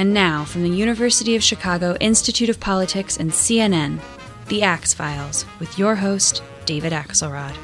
And now, from the University of Chicago Institute of Politics and CNN, The Axe Files, with your host, David Axelrod.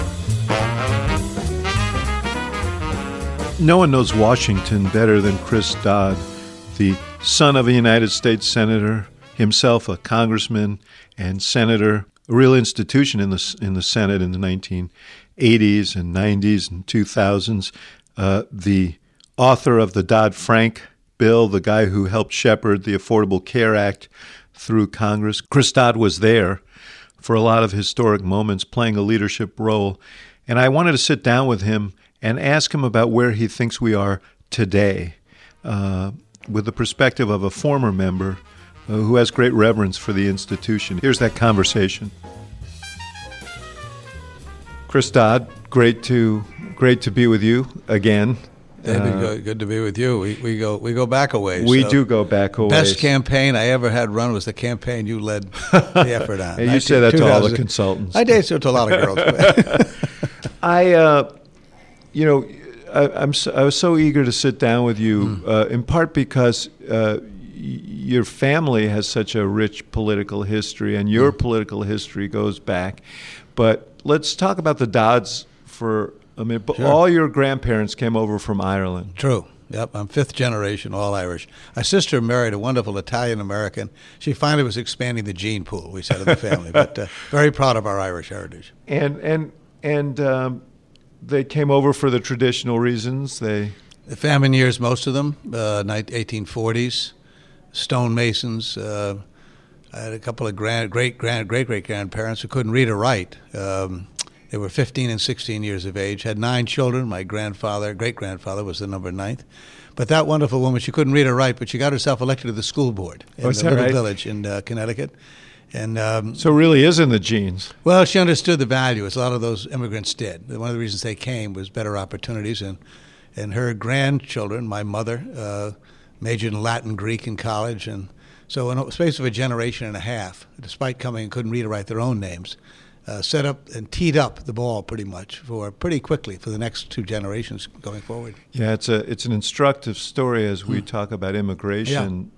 No one knows Washington better than Chris Dodd, the son of a United States Senator, himself a congressman and senator, a real institution in the Senate in the 1980s and 90s and 2000s, the author of the Dodd-Frank bill, the guy who helped shepherd the Affordable Care Act through Congress. Chris Dodd was there for a lot of historic moments, playing a leadership role. And I wanted to sit down with him and ask him about where he thinks we are today, with the perspective of a former member who has great reverence for the institution. Here's that conversation. Chris Dodd, great to be with you again. David, good to be with you. We go back a ways. We do go back a ways. Best campaign I ever had run was the campaign you led the effort on. You say that to all the consultants. I did so to a lot of girls. I was so eager to sit down with you, in part because your family has such a rich political history, and your political history goes back. But let's talk about the Dodds for a minute. But Sure. All your grandparents came over from Ireland. True. Yep, I'm fifth generation, all Irish. My sister married a wonderful Italian-American. She finally was expanding the gene pool, we said in the family, but very proud of our Irish heritage. And they came over for the traditional reasons. The famine years, most of them, 1840s, stonemasons. I had a couple of great-great-grandparents who couldn't read or write. They were 15 and 16 years of age, had 9 children. My great-grandfather was the number 9th. But that wonderful woman, she couldn't read or write, but she got herself elected to the school board in a little village in Connecticut. And so it really is in the genes. Well, she understood the value, as a lot of those immigrants did. One of the reasons they came was better opportunities. And her grandchildren, my mother, majored in Latin, Greek in college. And so in a space of a generation and a half, despite coming and couldn't read or write their own names, set up and teed up the ball pretty quickly for the next 2 generations going forward. Yeah, it's an instructive story as we talk about immigration,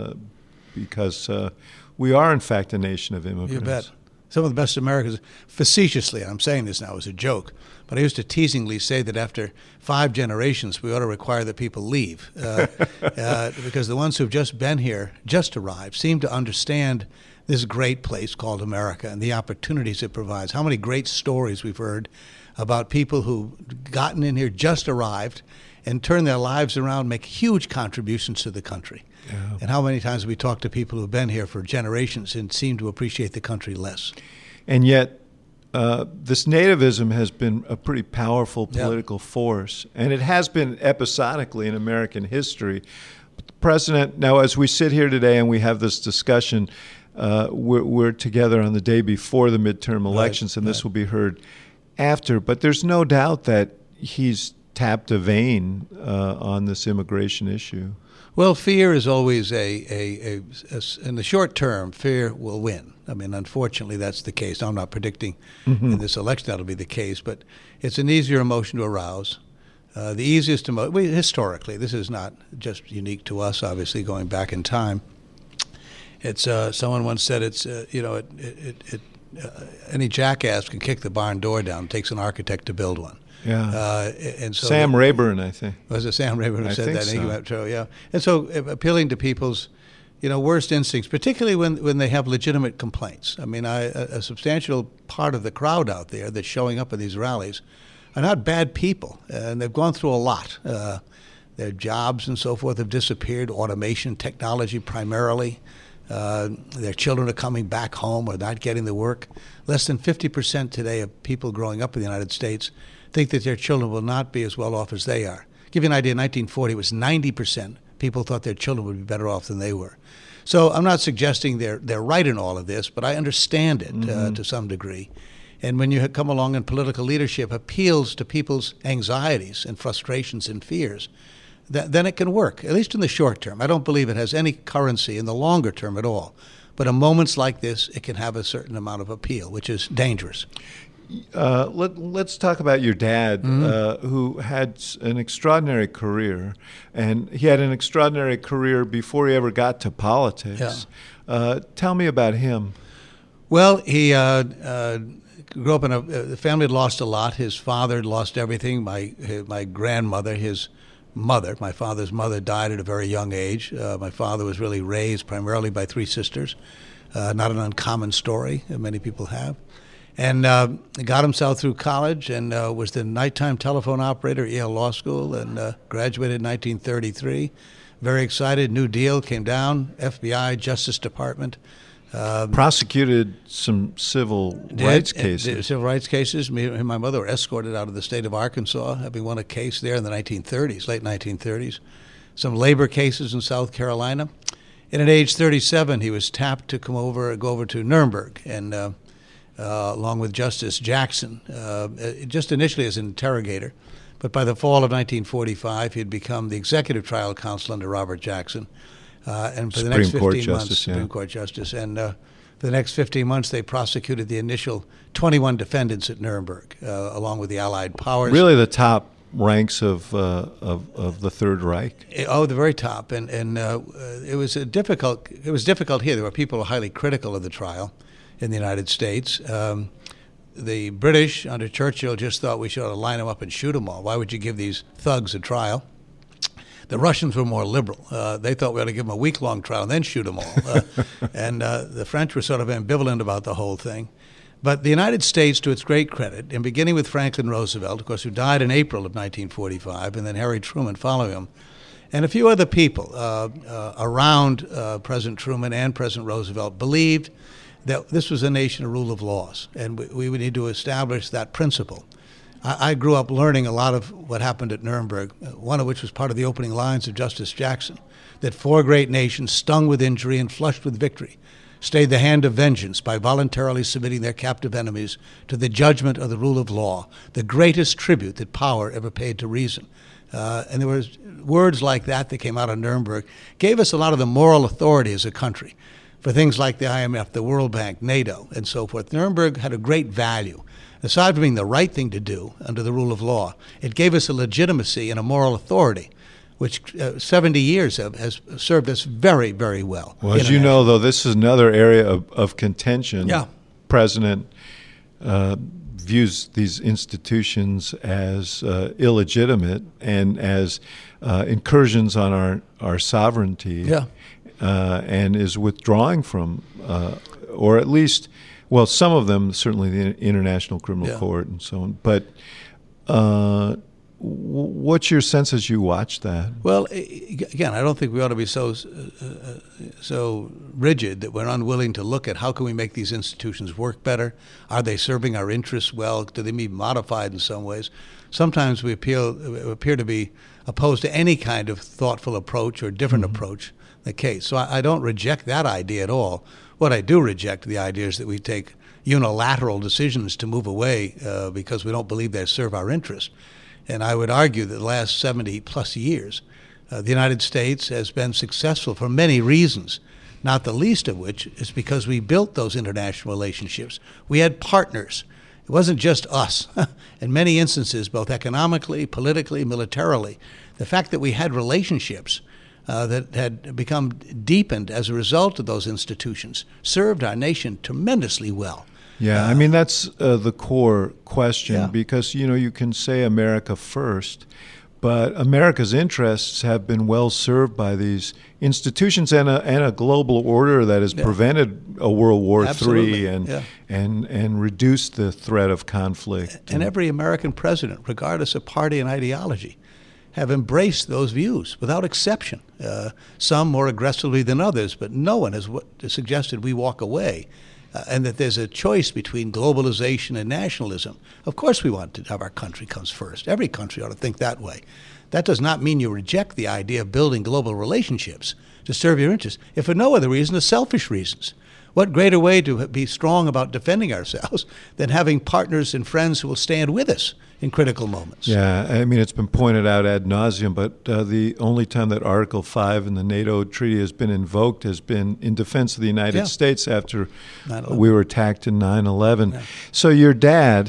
because we are in fact a nation of immigrants. You bet. Some of the best Americans, facetiously, I'm saying this now as a joke, but I used to teasingly say that after 5 generations, we ought to require that people leave, because the ones who've just been here, just arrived, seem to understand this great place called America and the opportunities it provides. How many great stories we've heard about people who've gotten in here, just arrived, and turned their lives around, make huge contributions to the country. Yeah. And how many times have we talked to people who have been here for generations and seem to appreciate the country less? And yet, this nativism has been a pretty powerful political force, and it has been episodically in American history. But the president, now as we sit here today and we have this discussion, we're together on the day before the midterm elections, and this will be heard after. But there's no doubt that he's tapped a vein on this immigration issue. Well, fear is always in the short term, fear will win. I mean, unfortunately, that's the case. I'm not predicting in this election that'll be the case, but it's an easier emotion to arouse. The easiest emotion, historically, this is not just unique to us, obviously, going back in time. It's someone once said any jackass can kick the barn door down. It takes an architect to build one. Yeah. And so Sam Rayburn, I think. Was it Sam Rayburn who said that? So. Yeah. And so appealing to people's, worst instincts, particularly when they have legitimate complaints. I mean, a substantial part of the crowd out there that's showing up at these rallies are not bad people, and they've gone through a lot. Their jobs and so forth have disappeared, automation, technology primarily. Their children are coming back home or not getting the work. Less than 50% today of people growing up in the United States think that their children will not be as well off as they are. To give you an idea, in 1940, it was 90% people thought their children would be better off than they were. So I'm not suggesting they're right in all of this, but I understand it to some degree. And when you come along and political leadership appeals to people's anxieties and frustrations and fears, then it can work, at least in the short term. I don't believe it has any currency in the longer term at all. But in moments like this, it can have a certain amount of appeal, which is dangerous. Let's talk about your dad, who had an extraordinary career, and he had an extraordinary career before he ever got to politics. Yeah. Tell me about him. Well, he grew up in the family had lost a lot. His father had lost everything. My grandmother, his mother, my father's mother, died at a very young age. My father was really raised primarily by three sisters. Not an uncommon story that many people have. And got himself through college and was the nighttime telephone operator at Yale Law School and graduated in 1933. Very excited. New Deal came down, FBI, Justice Department. Prosecuted some civil rights cases. Civil rights cases. Me and my mother were escorted out of the state of Arkansas, having won a case there in the 1930s, late 1930s. Some labor cases in South Carolina. And at age 37, he was tapped to go over to Nuremberg, and along with Justice Jackson, just initially as an interrogator. But by the fall of 1945, he had become the executive trial counsel under Robert Jackson. And for the next 15 months, Supreme Court Justice. And for the next 15 months, they prosecuted the initial 21 defendants at Nuremberg, along with the Allied powers. Really the top ranks of the Third Reich? Oh, the very top. And it was difficult. It was difficult here. There were people highly critical of the trial in the United States. The British, under Churchill, just thought we should line them up and shoot them all. Why would you give these thugs a trial? The Russians were more liberal. They thought we ought to give them a week-long trial and then shoot them all. And the French were sort of ambivalent about the whole thing. But the United States, to its great credit, and beginning with Franklin Roosevelt, of course, who died in April of 1945, and then Harry Truman following him, and a few other people around President Truman and President Roosevelt believed that this was a nation of rule of laws, and we would need to establish that principle. I grew up learning a lot of what happened at Nuremberg, one of which was part of the opening lines of Justice Jackson, that four great nations, stung with injury and flushed with victory, stayed the hand of vengeance by voluntarily submitting their captive enemies to the judgment of the rule of law, the greatest tribute that power ever paid to reason. And there were words like that came out of Nuremberg, gave us a lot of the moral authority as a country for things like the IMF, the World Bank, NATO, and so forth. Nuremberg had a great value. Aside from being the right thing to do under the rule of law, it gave us a legitimacy and a moral authority, which 70 years has served us very, very well. Well, as you know, though, this is another area of contention. Yeah. President views these institutions as illegitimate and as incursions on our sovereignty. Yeah. And is withdrawing from, or at least, well, some of them, certainly the International Criminal Court and so on. But what's your sense as you watch that? Well, again, I don't think we ought to be so rigid that we're unwilling to look at how can we make these institutions work better? Are they serving our interests well? Do they be modified in some ways? Sometimes we appear to be opposed to any kind of thoughtful approach or different approach. The case. So I don't reject that idea at all. What I do reject the idea is that we take unilateral decisions to move away because we don't believe they serve our interest. And I would argue that the last 70 plus years, the United States has been successful for many reasons, not the least of which is because we built those international relationships. We had partners. It wasn't just us. In many instances, both economically, politically, militarily, the fact that we had relationships that had become deepened as a result of those institutions served our nation tremendously well. Yeah, I mean, that's the core question because, you can say America first, but America's interests have been well served by these institutions and a global order that has prevented a World War III and reduced the threat of conflict. And every American president, regardless of party and ideology, have embraced those views without exception. Some more aggressively than others, but no one has suggested we walk away and that there's a choice between globalization and nationalism. Of course we want to have our country comes first. Every country ought to think that way. That does not mean you reject the idea of building global relationships to serve your interests, if for no other reason than selfish reasons. What greater way to be strong about defending ourselves than having partners and friends who will stand with us in critical moments? Yeah, I mean, it's been pointed out ad nauseum, but the only time that Article 5 in the NATO treaty has been invoked has been in defense of the United States after we were attacked in 9/11. Yeah. So your dad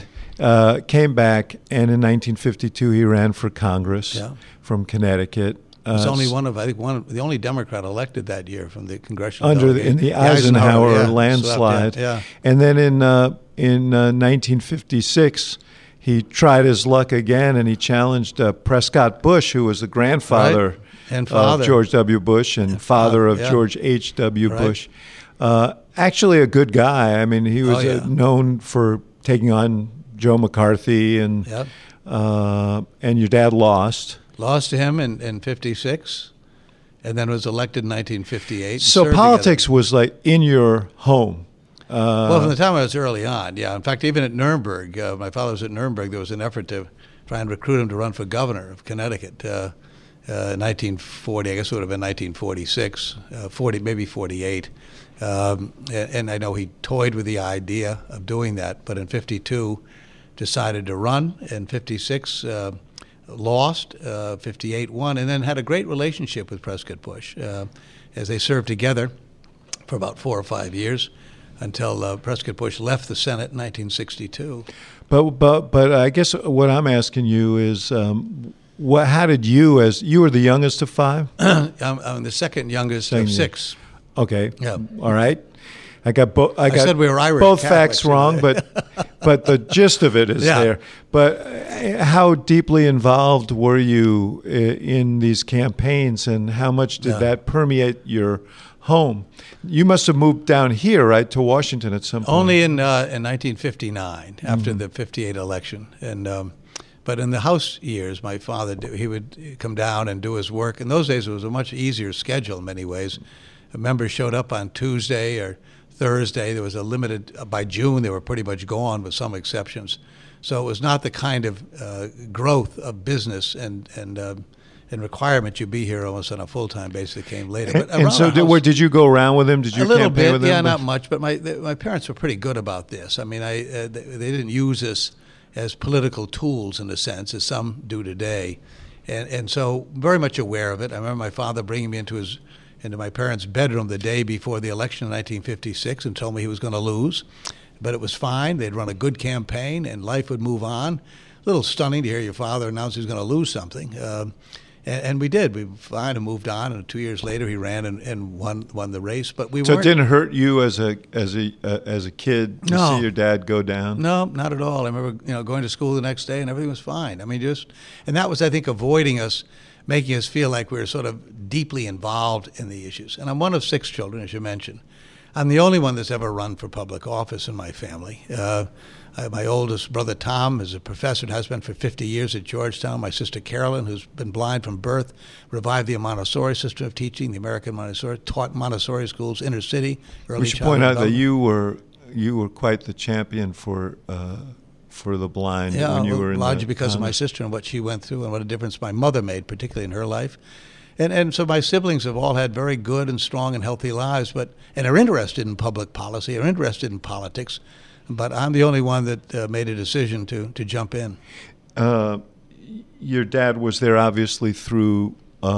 came back, and in 1952 he ran for Congress from Connecticut. He's only the only Democrat elected that year from the congressional in the Eisenhower landslide. And then in 1956, he tried his luck again, and he challenged Prescott Bush, who was the grandfather of George W. Bush and father of George H.W. Bush. Actually, a good guy. I mean, he was known for taking on Joe McCarthy, and your dad lost. Lost to him in 56, and then was elected in 1958. So politics was like in your home. Well, from the time I was early on, yeah. In fact, even at Nuremberg, my father was at Nuremberg, there was an effort to try and recruit him to run for governor of Connecticut. 1940, I guess it would have been 1946, 48. And I know he toyed with the idea of doing that, but in 52 decided to run. In 56, lost, 58 won, and then had a great relationship with Prescott Bush as they served together for about 4 or 5 years until Prescott Bush left the Senate in 1962. But I guess what I'm asking you is, how did you, as you were the youngest of 5? I'm the second youngest of 6. Okay. Yeah. All right. I said we were Irish both Catholics facts wrong, but the gist of it is there. But how deeply involved were you in these campaigns, and how much did that permeate your home? You must have moved down here, right, to Washington at some point. Only in 1959, after the 58 election, and but in the House years, my father he would come down and do his work. In those days, it was a much easier schedule in many ways. Members showed up on Tuesday or Thursday. There was a limited, by June they were pretty much gone with some exceptions. So it was not the kind of growth of business and requirement you be here almost on a full-time basis that came later. But and so did you go around with him? Did you campaign with him? Yeah, not much, but my parents were pretty good about this. I mean, they didn't use this as political tools in a sense, as some do today. And so very much aware of it. I remember my father bringing me into my parents' bedroom the day before the election in 1956 and told me he was going to lose. But it was fine. They'd run a good campaign and life would move on. A little stunning to hear your father announce he was going to lose something. And we did. We fine and moved on. And 2 years later, he ran and won the race. But so it didn't hurt you as a kid to see your dad go down? No, not at all. I remember going to school the next day and everything was fine. I mean, and that was, I think, avoiding us, making us feel like we were sort of deeply involved in the issues. And I'm one of 6 children, as you mentioned. I'm the only one that's ever run for public office in my family. My oldest brother, Tom, is a professor and has been for 50 years at Georgetown. My sister, Carolyn, who's been blind from birth, revived the Montessori system of teaching, the American Montessori, taught Montessori schools, inner city, early childhood. We should point out that you were quite the champion for the blind when you were in largely because of my sister and what she went through and what a difference my mother made, particularly in her life. And so my siblings have all had very good and strong and healthy lives, and are interested in public policy, are interested in politics, but I'm the only one that made a decision to jump in. Your dad was there obviously through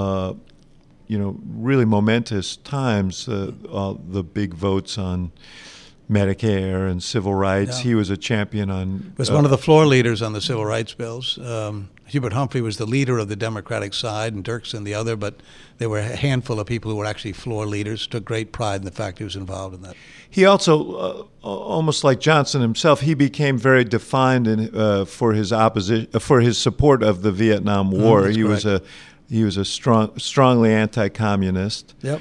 really momentous times, the big votes on Medicare and civil rights. Yeah. He was a champion on... was one of the floor leaders on the civil rights bills. Hubert Humphrey was the leader of the Democratic side and Dirksen the other, but there were a handful of people who were actually floor leaders, took great pride in the fact he was involved in that. He also, almost like Johnson himself, he became very defined for his opposition, for his support of the Vietnam War. He was a strongly anti-communist. Yep.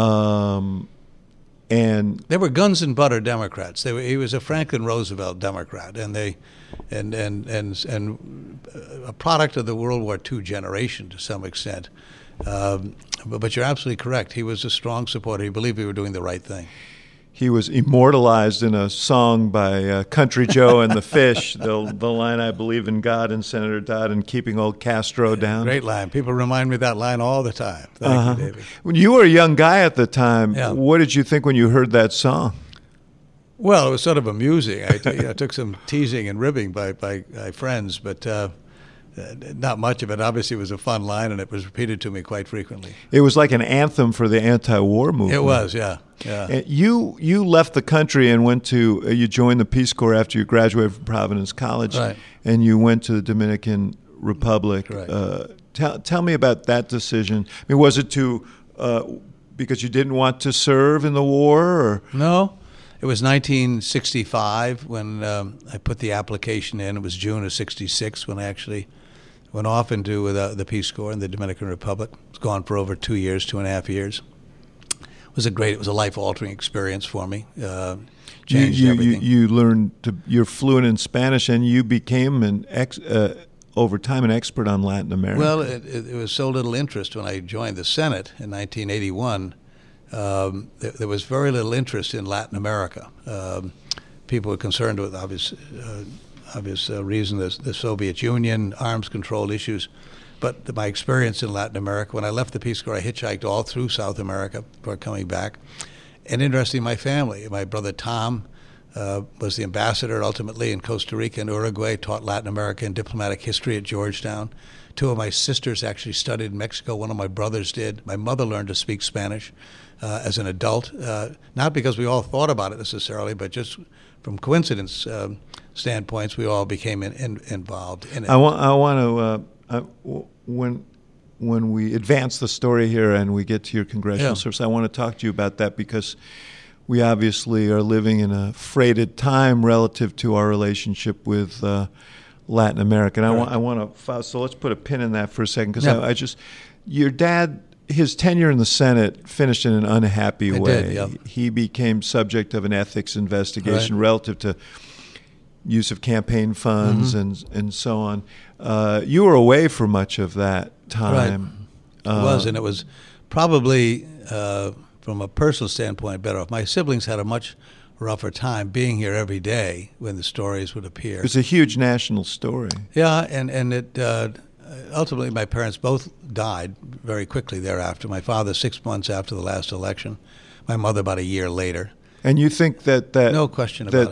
And they were guns and butter Democrats. He was a Franklin Roosevelt Democrat, and a product of the World War II generation to some extent. But you're absolutely correct. He was a strong supporter. He believed we were doing the right thing. He was immortalized in a song by Country Joe and the Fish, the line, "I believe in God and Senator Dodd and keeping old Castro down." Great line. People remind me of that line all the time. Thank you, David. When you were a young guy at the time, what did you think when you heard that song? Well, it was sort of amusing. I took some teasing and ribbing by friends, but not much of it. Obviously, it was a fun line, and it was repeated to me quite frequently. It was like an anthem for the anti-war movement. It was, yeah. And you left the country and went to you joined the Peace Corps after you graduated from Providence College, right. And you went to the Dominican Republic. Right. Tell me about that decision. I mean, was it because you didn't want to serve in the war, or? No. It was 1965 when I put the application in. It was June of '66 when I actually went off into the Peace Corps in the Dominican Republic. It was gone for over 2 years, 2.5 years. It was a life-altering experience for me. Changed everything. You learned you're fluent in Spanish, and you became over time an expert on Latin America. Well, it was so little interest when I joined the Senate in 1981. There was very little interest in Latin America. People were concerned with obvious reason, the Soviet Union, arms control issues. But my experience in Latin America, when I left the Peace Corps, I hitchhiked all through South America before coming back. And interesting, my family, my brother Tom was the ambassador ultimately in Costa Rica and Uruguay, taught Latin America and diplomatic history at Georgetown. 2 of my sisters actually studied in Mexico. 1 of my brothers did. My mother learned to speak Spanish as an adult, not because we all thought about it necessarily, but just from coincidence standpoints, we all became involved in it. I want to when we advance the story here and we get to your congressional service, I want to talk to you about that, because we obviously are living in a freighted time relative to our relationship with Latin America. And I want to, so let's put a pin in that for a second, because your dad, his tenure in the Senate finished in an unhappy way. He became subject of an ethics investigation relative to use of campaign funds and so on. You were away for much of that time. Right. It was, and it was probably, from a personal standpoint, better off. My siblings had a much rougher time being here every day when the stories would appear. It's a huge national story. Yeah, and it ultimately my parents both died very quickly thereafter. My father 6 months after the last election, my mother about a year later. And you think that no question about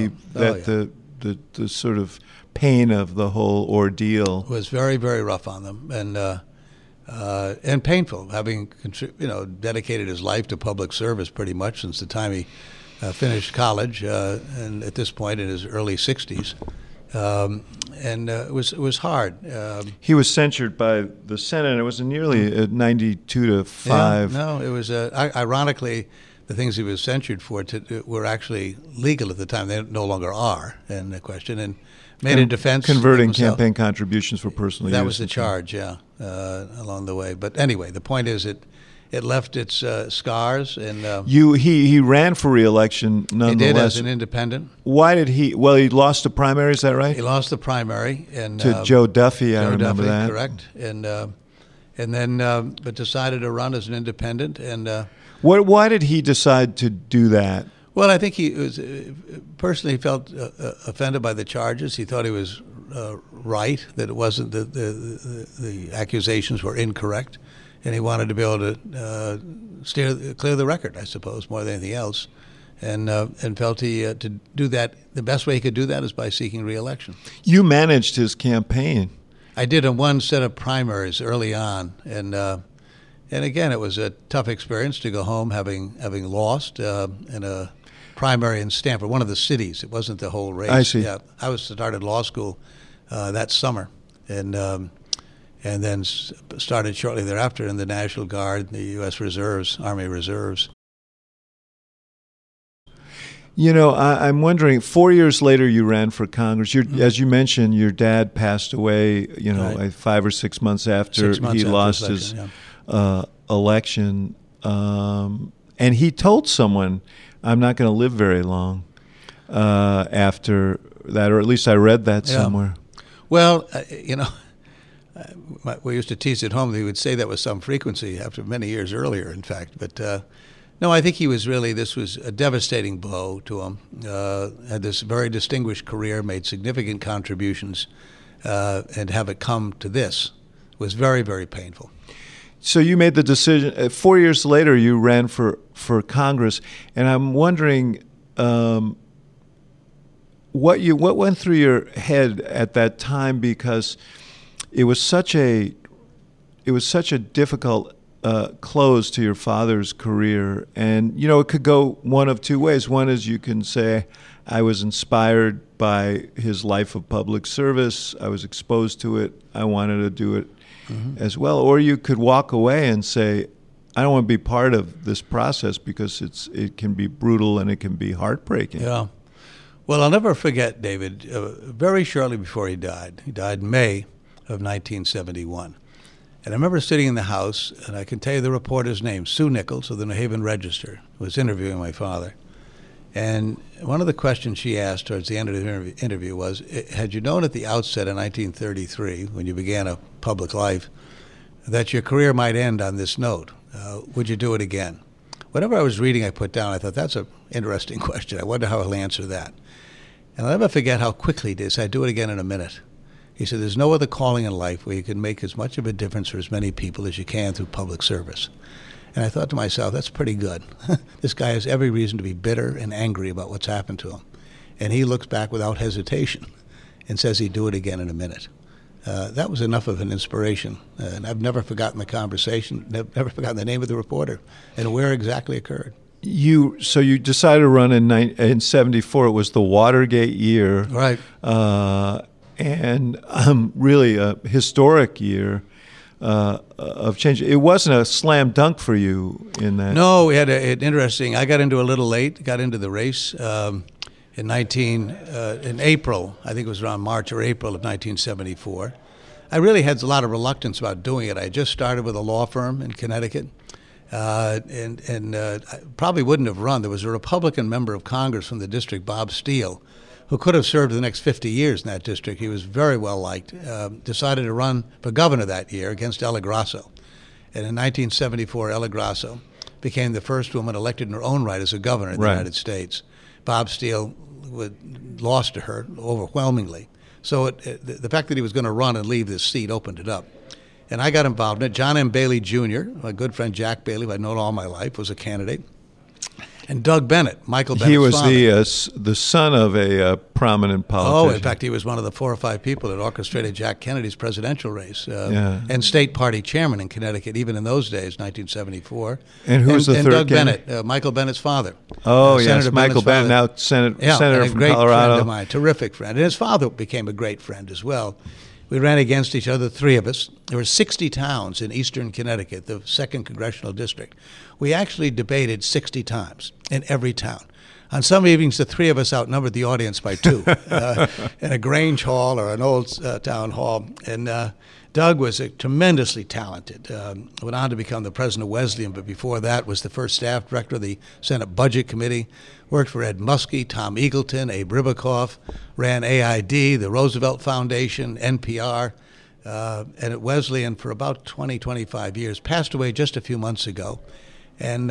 the sort of pain of the whole ordeal was very, very rough on them, and painful, having dedicated his life to public service pretty much since the time he finished college, and at this point in his early 60s. And it was hard. He was censured by the Senate. It was nearly 92-5. Yeah, no, it was ironically, the things he was censured for were actually legal at the time. They no longer are, in the question. And made a defense. Converting campaign contributions for personal use. That was the charge, along the way. But anyway, the point is it left its scars. And he ran for re-election nonetheless. He did as an independent. Why did he? Well, he lost the primary. Is that right? He lost the primary to Joe Duffy. I remember that. Correct. And then but decided to run as an independent. And why did he decide to do that? Well, I think he was personally felt offended by the charges. He thought he was right, that it wasn't the accusations were incorrect, and he wanted to be able to clear the record, I suppose, more than anything else, and felt to do that. The best way he could do that is by seeking re-election. You managed his campaign. I did in one set of primaries early on, and again, it was a tough experience to go home having lost in a primary in Stanford, one of the cities. It wasn't the whole race. I see. Yeah, I started law school that summer, and then started shortly thereafter in the National Guard, the U.S. Reserves, Army Reserves. You know, I'm wondering, 4 years later you ran for Congress. As you mentioned, your dad passed away, right. 5 or 6 months after he lost his election. And he told someone, I'm not going to live very long after that, or at least I read that somewhere. Well, we used to tease at home that he would say that with some frequency after many years earlier, in fact. But no, I think this was a devastating blow to him. Had this very distinguished career, made significant contributions, and have it come to this was very, very painful. So you made the decision. 4 years later, you ran for Congress, and I'm wondering what went through your head at that time, because it was such a difficult close to your father's career, and it could go one of two ways. One is you can say, I was inspired by his life of public service, I was exposed to it, I wanted to do it as well. Or you could walk away and say, I don't want to be part of this process because it can be brutal and it can be heartbreaking. Yeah. Well, I'll never forget, David, very shortly before he died in May of 1971. And I remember sitting in the House, and I can tell you the reporter's name, Sue Nichols of the New Haven Register, was interviewing my father. And one of the questions she asked towards the end of the interview was, had you known at the outset in 1933, when you began a public life, that your career might end on this note, would you do it again? Whatever I was reading, I put down, I thought, that's an interesting question. I wonder how he'll answer that. And I'll never forget how quickly he did. I'd do it again in a minute. He said, there's no other calling in life where you can make as much of a difference for as many people as you can through public service. And I thought to myself, that's pretty good. This guy has every reason to be bitter and angry about what's happened to him. And he looks back without hesitation and says he'd do it again in a minute. That was enough of an inspiration. And I've never forgotten the conversation, never forgotten the name of the reporter and where exactly occurred. So you decided to run in 74. It was the Watergate year. Right. And really a historic year of change. It wasn't a slam dunk for you in that. No, we had an interesting. I got into a little late. Got into the race in April. I think it was around March or April of 1974. I really had a lot of reluctance about doing it. I just started with a law firm in Connecticut, and I probably wouldn't have run. There was a Republican member of Congress from the district, Bob Steele, who could have served the next 50 years in that district. He was very well liked, decided to run for governor that year against Ella Grasso. And in 1974, Ella Grasso became the first woman elected in her own right as a governor in the United States. Bob Steele lost to her overwhelmingly. So the fact that he was going to run and leave this seat opened it up. And I got involved in it. John M. Bailey Jr., my good friend Jack Bailey, who I'd known all my life, was a candidate. And Doug Bennett, Michael Bennett's father. He was the son of a prominent politician. Oh, in fact, he was one of the 4 or 5 people that orchestrated Jack Kennedy's presidential race and state party chairman in Connecticut, even in those days, 1974. And who was the third Doug candidate? Bennett, Michael Bennett's father. Oh, yes, Senator Michael Bennett, now senator from great Colorado. Friend of mine, terrific friend. And his father became a great friend as well. We ran against each other, 3 of us. There were 60 towns in eastern Connecticut, the 2nd Congressional District. We actually debated 60 times in every town. On some evenings, the 3 of us outnumbered the audience by 2 in a Grange Hall or an old town hall. And Doug was tremendously talented. Went on to become the president of Wesleyan, but before that was the first staff director of the Senate Budget Committee. Worked for Ed Muskie, Tom Eagleton, Abe Ribicoff, ran AID, the Roosevelt Foundation, NPR, and at Wesleyan for about 20, 25 years. Passed away just a few months ago. And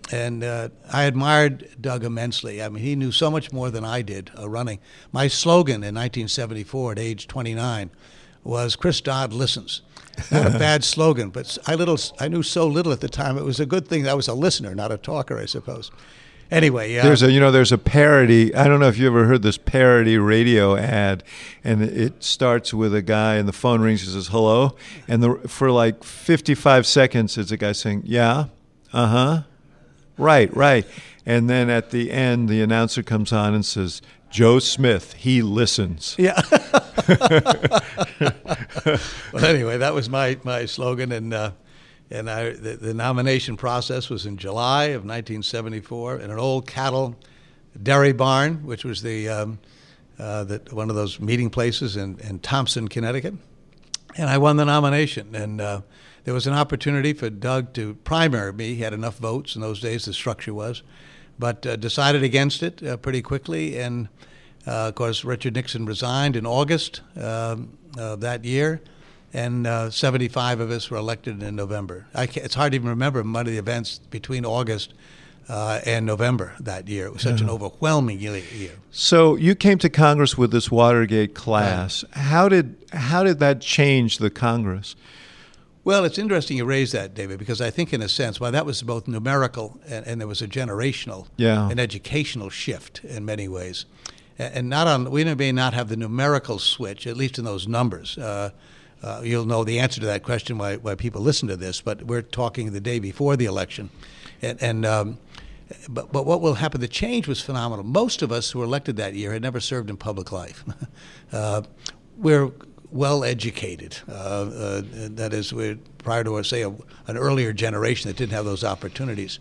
I admired Doug immensely. I mean, he knew so much more than I did running. My slogan in 1974 at age 29 was, Chris Dodd listens. Not a bad slogan, but I knew so little at the time. It was a good thing that I was a listener, not a talker, I suppose. Anyway, there's a parody. I don't know if you ever heard this parody radio ad, and it starts with a guy and the phone rings. He says hello, and for like 55 seconds, it's a guy saying yeah, right, and then at the end, the announcer comes on and says, Joe Smith, he listens. Yeah. Well, anyway, that was my slogan, and the nomination process was in July of 1974 in an old cattle dairy barn, which was one of those meeting places in Thompson, Connecticut. And I won the nomination. And there was an opportunity for Doug to primary me. He had enough votes in those days, the structure was, but decided against it pretty quickly. And, of course, Richard Nixon resigned in August of that year. And 75 of us were elected in November. It's hard to even remember one of the events between August and November that year. It was such an overwhelming year. So you came to Congress with this Watergate class. Right. How did that change the Congress? Well, it's interesting you raise that, David, because I think in a sense, while that was both numerical and there was a generational and educational shift in many ways. And we may not have the numerical switch, at least in those numbers, You'll know the answer to that question why people listen to this, but we're talking the day before the election. But what will happen, the change was phenomenal. Most of us who were elected that year had never served in public life. We're well educated. That is, we're prior to, say, an earlier generation that didn't have those opportunities.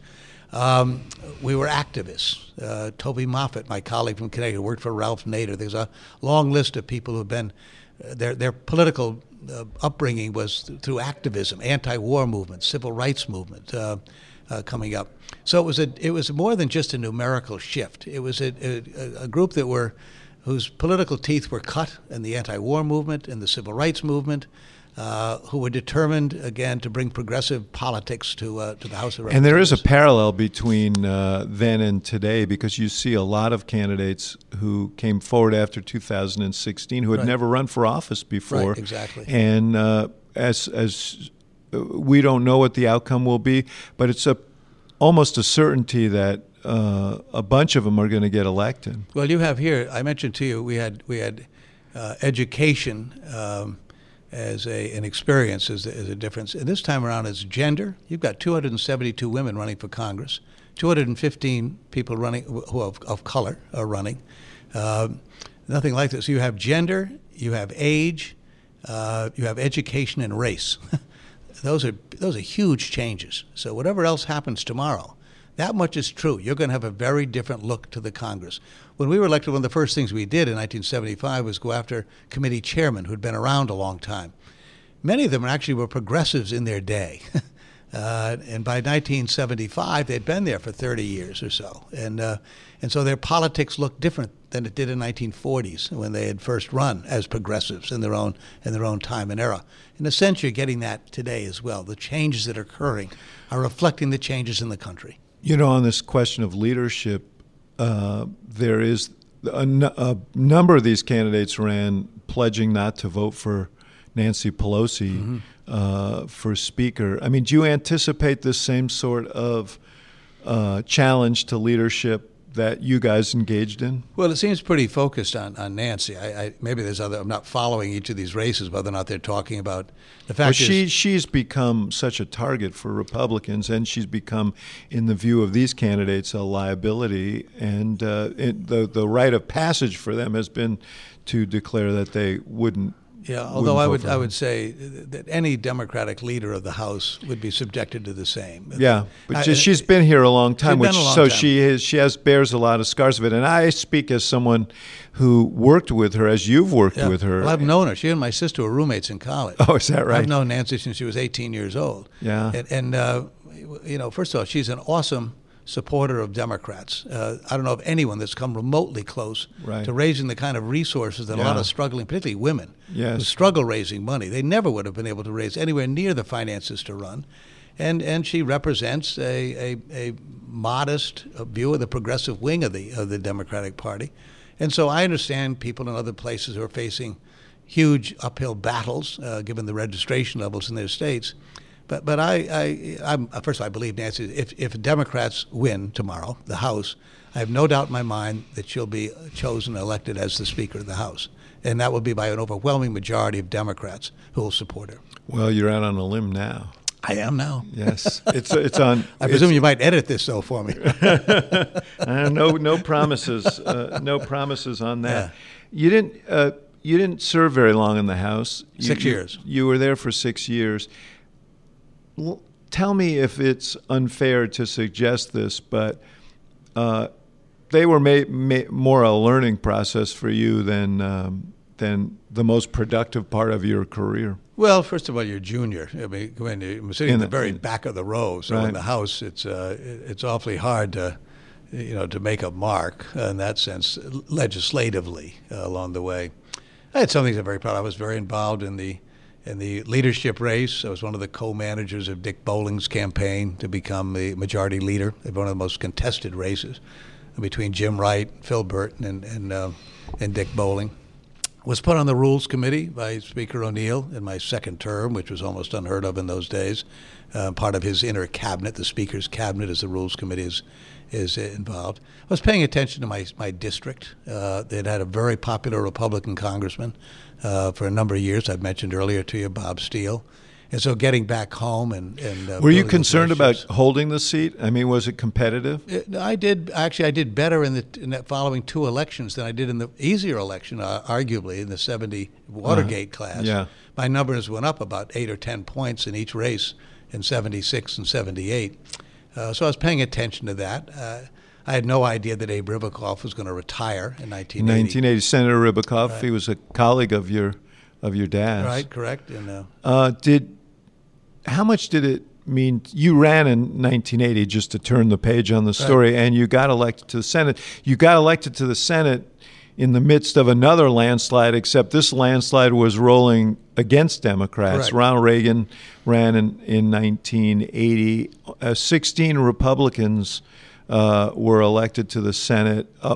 We were activists. Toby Moffett, my colleague from Connecticut, worked for Ralph Nader. There's a long list of people who've been, their political upbringing was through activism, anti-war movement, civil rights movement coming up. So it was more than just a numerical shift. It was a group whose political teeth were cut in the anti-war movement and the civil rights movement, who were determined, again, to bring progressive politics to the House of Representatives. And there is a parallel between then and today, because you see a lot of candidates who came forward after 2016 who had never run for office before. Right, exactly. And as we don't know what the outcome will be, but it's almost a certainty that a bunch of them are going to get elected. Well, you have here, I mentioned to you, we had education as an experience as a difference. And this time around it's gender. You've got 272 women running for Congress, 215 people running who of color are running. Nothing like this. You have gender, you have age, you have education and race. Those are huge changes. So whatever else happens tomorrow, that much is true. You're going to have a very different look to the Congress. When we were elected, one of the first things we did in 1975 was go after committee chairmen who'd been around a long time. Many of them actually were progressives in their day. And by 1975, they'd been there for 30 years or so. And so their politics looked different than it did in the 1940s when they had first run as progressives in their own time and era. In a sense, you're getting that today as well. The changes that are occurring are reflecting the changes in the country. You know, on this question of leadership, there is a number of these candidates ran pledging not to vote for Nancy Pelosi for Speaker. I mean, do you anticipate this same sort of challenge to leadership that you guys engaged in? Well, it seems pretty focused on Nancy. Maybe there's other. I'm not following each of these races, whether or not they're talking about the fact. Well, she's become such a target for Republicans, and she's become, in the view of these candidates, a liability. And the rite of passage for them has been to declare that they wouldn't. Yeah, although I would say that any Democratic leader of the House would be subjected to the same. Yeah, but she's been here a long time, time. She bears a lot of scars of it. And I speak as someone who worked with her, as you've worked with her. Well, I've known her. She and my sister were roommates in college. Oh, is that right? I've known Nancy since she was 18 years old. Yeah, and you know, first of all, she's an awesome supporter of Democrats. I don't know of anyone that's come remotely close to raising the kind of resources that a lot of struggling, particularly women, who struggle raising money. They never would have been able to raise anywhere near the finances to run. And she represents a modest view of the progressive wing of the Democratic Party. And so I understand people in other places who are facing huge uphill battles, given the registration levels in their states. But I'm first of all, I believe Nancy, if Democrats win tomorrow, the House, I have no doubt in my mind that she'll be chosen and elected as the Speaker of the House. And that will be by an overwhelming majority of Democrats who will support her. Well, you're out on a limb now. I am now. Yes, it's on. I presume you might edit this though for me. No promises. No promises on that. Yeah. You didn't serve very long in the House. 6 years. You were there for 6 years. Tell me if it's unfair to suggest this, but they were more a learning process for you than the most productive part of your career. Well, first of all, you're junior. I mean, when you're sitting in the very back of the row, so in the House, it's awfully hard to make a mark in that sense legislatively along the way. I had some things I'm very proud of. I was very involved in the leadership race. I was one of the co-managers of Dick Bowling's campaign to become the majority leader of one of the most contested races between Jim Wright, Phil Burton, and Dick Bowling. Was put on the Rules Committee by Speaker O'Neill in my second term, which was almost unheard of in those days. Part of his inner cabinet, the Speaker's cabinet, as the Rules Committee is involved. I was paying attention to my district. They'd had a very popular Republican congressman for a number of years. I've mentioned earlier to you Bob Steele. And so getting back home and were you concerned about holding the seat? I mean, was it competitive? I did better in the following two elections than I did in the easier election, arguably in the 70 Watergate class. Yeah. My numbers went up about 8 or 10 points in each race in 76 and 78. So I was paying attention to that. I had no idea that Abe Ribicoff was going to retire in 1980. In 1980, Senator Ribicoff, right. He was a colleague of your dad's. Right, correct. And how much did it mean? You ran in 1980, just to turn the page on the story, right. And you got elected to the Senate. You got elected to the Senate in the midst of another landslide, except this landslide was rolling against Democrats. Correct. Ronald Reagan ran in 1980. 16 Republicans were elected to the Senate. A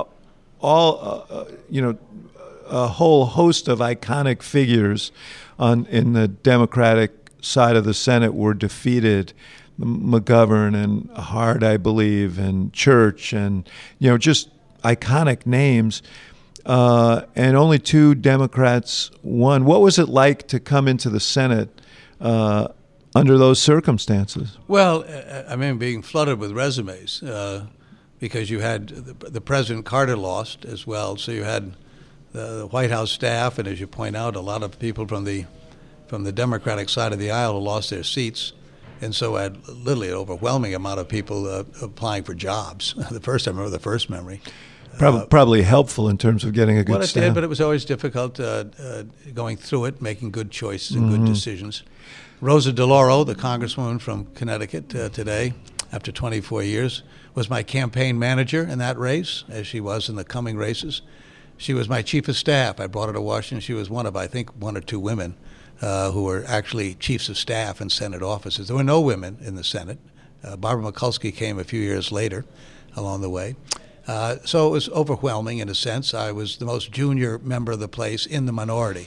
whole host of iconic figures in the Democratic side of the Senate were defeated. McGovern and Hart, I believe, and Church, and just iconic names. And only 2 Democrats won. What was it like to come into the Senate under those circumstances? Well, I mean, being flooded with resumes because you had the President Carter lost as well, so you had the White House staff, and as you point out, a lot of people from the Democratic side of the aisle who lost their seats, and so I had literally an overwhelming amount of people applying for jobs. I remember the first memory. Probably helpful in terms of getting a good staff. Well, it did, but it was always difficult going through it, making good choices and good decisions. Rosa DeLauro, the congresswoman from Connecticut today, after 24 years, was my campaign manager in that race, as she was in the coming races. She was my chief of staff. I brought her to Washington. She was one of, I think, 1 or 2 women who were actually chiefs of staff in Senate offices. There were no women in the Senate. Barbara Mikulski came a few years later along the way. So it was overwhelming in a sense. I was the most junior member of the place in the minority.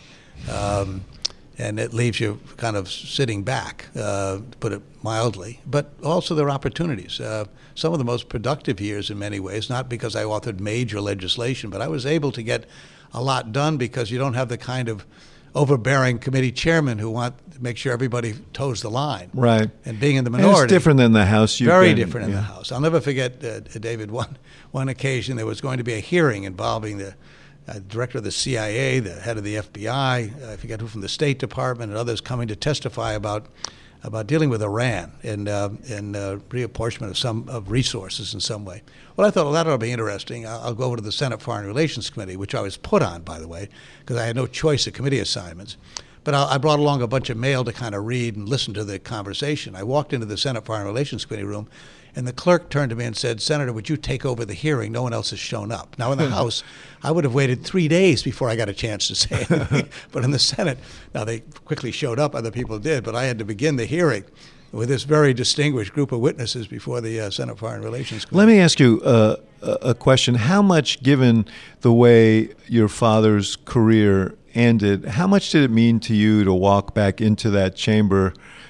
And it leaves you kind of sitting back, to put it mildly. But also there are opportunities. Some of the most productive years in many ways, not because I authored major legislation, but I was able to get a lot done because you don't have the kind of overbearing committee chairman who want to make sure everybody toes the line. Right. And being in the minority. And it's different than the House. Very different in the House. I'll never forget, David, one occasion there was going to be a hearing involving the director of the CIA, the head of the FBI, I forget who from the State Department, and others coming to testify about dealing with Iran and reapportionment of resources in some way. Well, I thought, well, that'll be interesting. I'll go over to the Senate Foreign Relations Committee, which I was put on, by the way, because I had no choice of committee assignments. But I brought along a bunch of mail to kind of read and listen to the conversation. I walked into the Senate Foreign Relations Committee room, and the clerk turned to me and said, "Senator, would you take over the hearing? No one else has shown up." Now, in the House, I would have waited 3 days before I got a chance to say anything. But in the Senate, now they quickly showed up, other people did, but I had to begin the hearing with this very distinguished group of witnesses before the Senate Foreign Relations Committee. Let me ask you a question. How much, given the way your father's career ended, how much did it mean to you to walk back into that chamber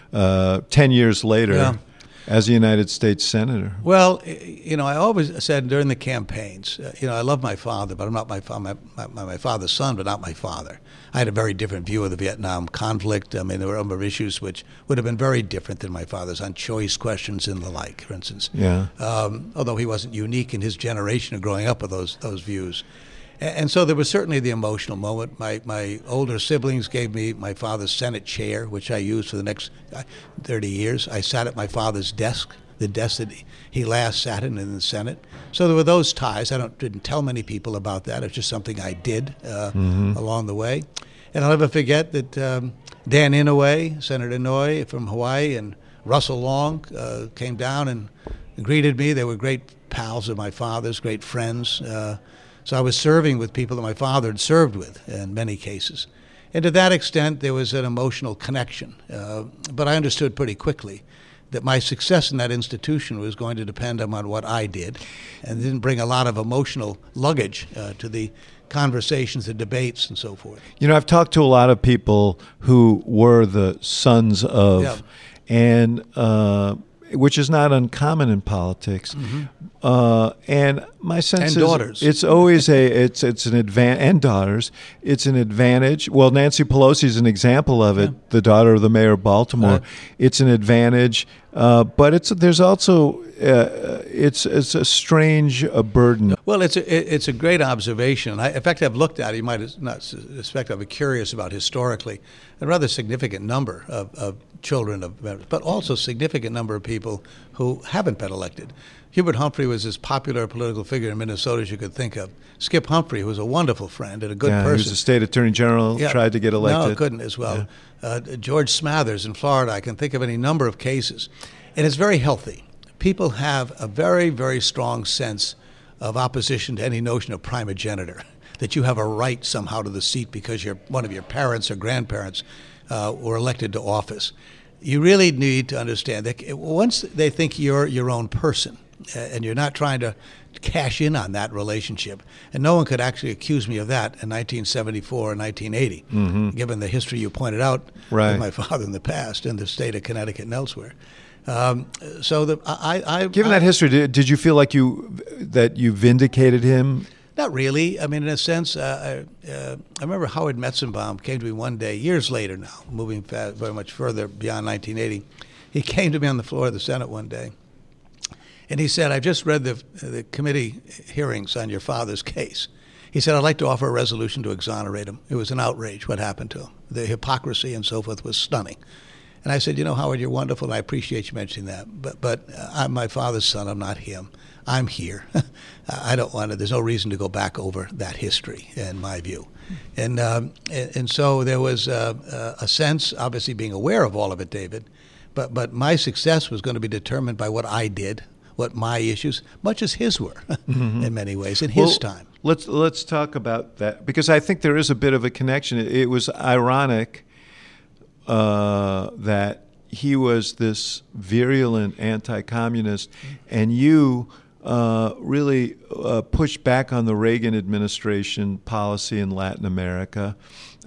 10 years later as a United States Senator? Well, I always said during the campaigns, I love my father, but I'm not my father's son, but not my father. I had a very different view of the Vietnam conflict. I mean, there were a number of issues which would have been very different than my father's on choice questions and the like, for instance. Yeah. Although he wasn't unique in his generation of growing up with those views. And so there was certainly the emotional moment. My older siblings gave me my father's Senate chair, which I used for the next 30 years. I sat at my father's desk, the desk that he last sat in the Senate. So there were those ties. I didn't tell many people about that. It was just something I did along the way. And I'll never forget that Dan Inouye, Senator Inouye from Hawaii, and Russell Long came down and greeted me. They were great pals of my father's, great friends. So I was serving with people that my father had served with in many cases. And to that extent, there was an emotional connection. But I understood pretty quickly that my success in that institution was going to depend on what I did, and didn't bring a lot of emotional luggage to the conversations, the debates, and so forth. You know, I've talked to a lot of people who were the sons of, Yeah. and which is not uncommon in politics. And my sense And is daughters. it's always it's an advantage, and daughters. It's an advantage. Well, Nancy Pelosi is an example of it. The daughter of the mayor of Baltimore. Right. It's an advantage, but there's also it's a strange burden. Well, it's a great observation. In fact, I've looked at it. You might not suspect I've been curious about historically a rather significant number of children of members, but also significant number of people who haven't been elected. Hubert Humphrey was as popular a political figure in Minnesota as you could think of. Skip Humphrey, who was a wonderful friend and a good person. He was a state attorney general, tried to get elected. No, couldn't as well. George Smathers in Florida, I can think of any number of cases. And it's very healthy. People have a very, very strong sense of opposition to any notion of primogeniture, that you have a right somehow to the seat because one of your parents or grandparents were elected to office. You really need to understand that once they think you're your own person and you're not trying to cash in on that relationship, and no one could actually accuse me of that in 1974 and 1980, given the history you pointed out with my father in the past in the state of Connecticut and elsewhere. Given that history, did you feel like that you vindicated him? Not really. I mean, in a sense, I remember Howard Metzenbaum came to me one day, years later now, moving very much further beyond 1980. He came to me on the floor of the Senate one day, and he said, "I've just read the committee hearings on your father's case." He said, "I'd like to offer a resolution to exonerate him. It was an outrage what happened to him. The hypocrisy and so forth was stunning." And I said, "You know, Howard, you're wonderful, and I appreciate you mentioning that. But I'm my father's son. I'm not him. I'm here. I don't want to. There's no reason to go back over that history, in my view." And so there was a sense, obviously being aware of all of it, David. But my success was going to be determined by what I did, what my issues, much as his were, in many ways, in his time. Let's talk about that, because I think there is a bit of a connection. It was ironic that he was this virulent anti-communist, and you really pushed back on the Reagan administration policy in Latin America.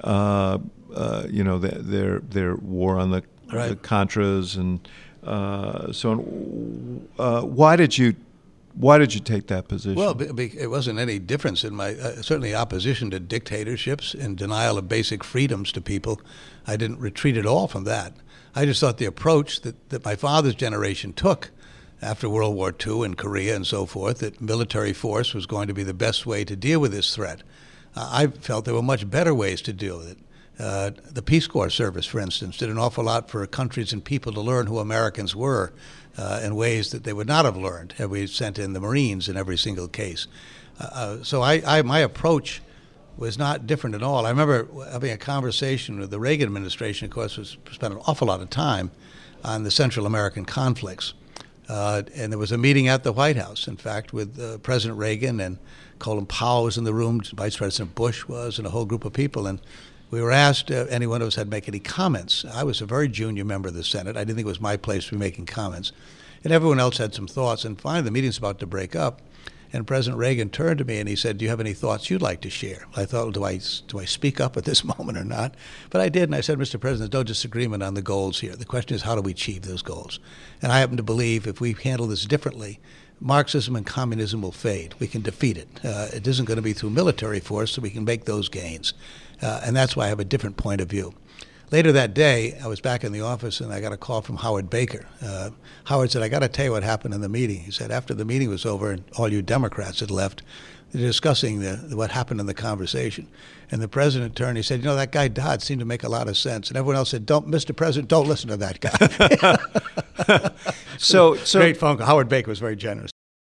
You know, their war on the Contras and so on. Why did you take that position? Well, it wasn't any difference in my certainly opposition to dictatorships and denial of basic freedoms to people. I didn't retreat at all from that. I just thought the approach that my father's generation took after World War II in Korea and so forth, that military force was going to be the best way to deal with this threat. I felt there were much better ways to deal with it. The Peace Corps service, for instance, did an awful lot for countries and people to learn who Americans were in ways that they would not have learned had we sent in the Marines in every single case. So my approach was not different at all. I remember having a conversation with the Reagan administration, of course, spent an awful lot of time on the Central American conflicts. And there was a meeting at the White House, in fact, with President Reagan, and Colin Powell was in the room, Vice President Bush was, and a whole group of people. And we were asked if any one of us had make any comments. I was a very junior member of the Senate. I didn't think it was my place to be making comments. And everyone else had some thoughts. And finally, the meeting's about to break up. And President Reagan turned to me and he said, "Do you have any thoughts you'd like to share?" I thought, do I speak up at this moment or not? But I did, and I said, "Mr. President, there's no disagreement on the goals here. The question is, how do we achieve those goals?" And I happen to believe if we handle this differently, Marxism and communism will fade. We can defeat it. It isn't going to be through military force, so we can make those gains. And that's why I have a different point of view. Later that day, I was back in the office, and I got a call from Howard Baker. Howard said, "I got to tell you what happened in the meeting." He said, after the meeting was over and all you Democrats had left, they're discussing what happened in the conversation. And the president turned and he said, "You know, that guy Dodd seemed to make a lot of sense." And everyone else said, "Mr. President, don't listen to that guy." So great phone call. Howard Baker was very generous.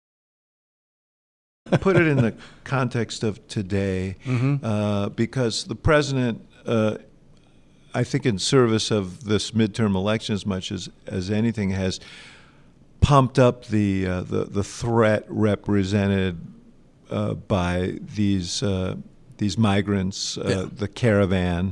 Put it in the context of today, because the president, I think in service of this midterm election as much as anything, has pumped up the threat represented by these migrants, the caravan,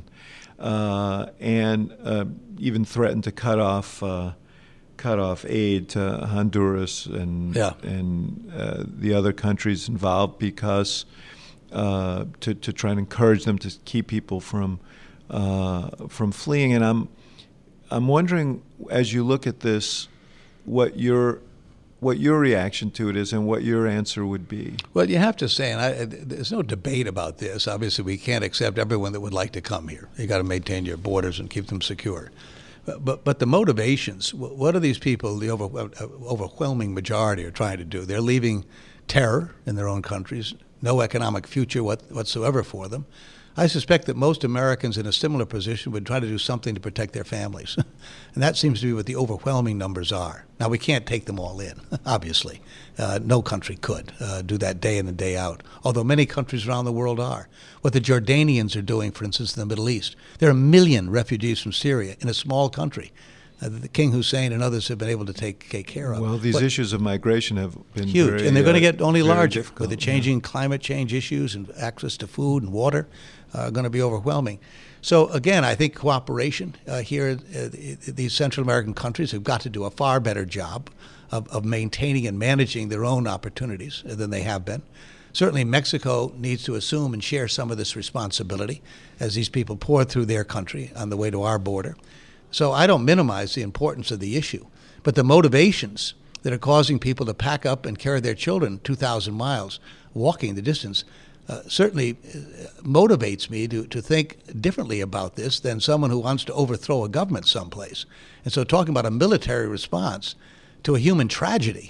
and even threatened to cut off aid to Honduras and the other countries involved, because to try and encourage them to keep people from fleeing. And I'm wondering, as you look at this, what your reaction to it is and what your answer would be. Well, you have to say, and there's no debate about this. Obviously, we can't accept everyone that would like to come here. You got to maintain your borders and keep them secure. But the motivations, what are these people, the overwhelming majority, are trying to do? They're leaving terror in their own countries, no economic future whatsoever for them. I suspect that most Americans in a similar position would try to do something to protect their families. And that seems to be what the overwhelming numbers are. Now, we can't take them all in, obviously. No country could do that day in and day out, although many countries around the world are. What the Jordanians are doing, for instance, in the Middle East. There are 1 million refugees from Syria in a small country. The King Hussein and others have been able to take care of. Well, these issues of migration have been huge, very, and they're going to get only larger difficult. with the changing climate change issues and access to food and water are going to be overwhelming. So again, I think cooperation here, these Central American countries have got to do a far better job of maintaining and managing their own opportunities than they have been. Certainly Mexico needs to assume and share some of this responsibility as these people pour through their country on the way to our border. So I don't minimize the importance of the issue, but the motivations that are causing people to pack up and carry their children 2,000 miles, walking the distance, certainly motivates me to think differently about this than someone who wants to overthrow a government someplace. And so talking about a military response to a human tragedy,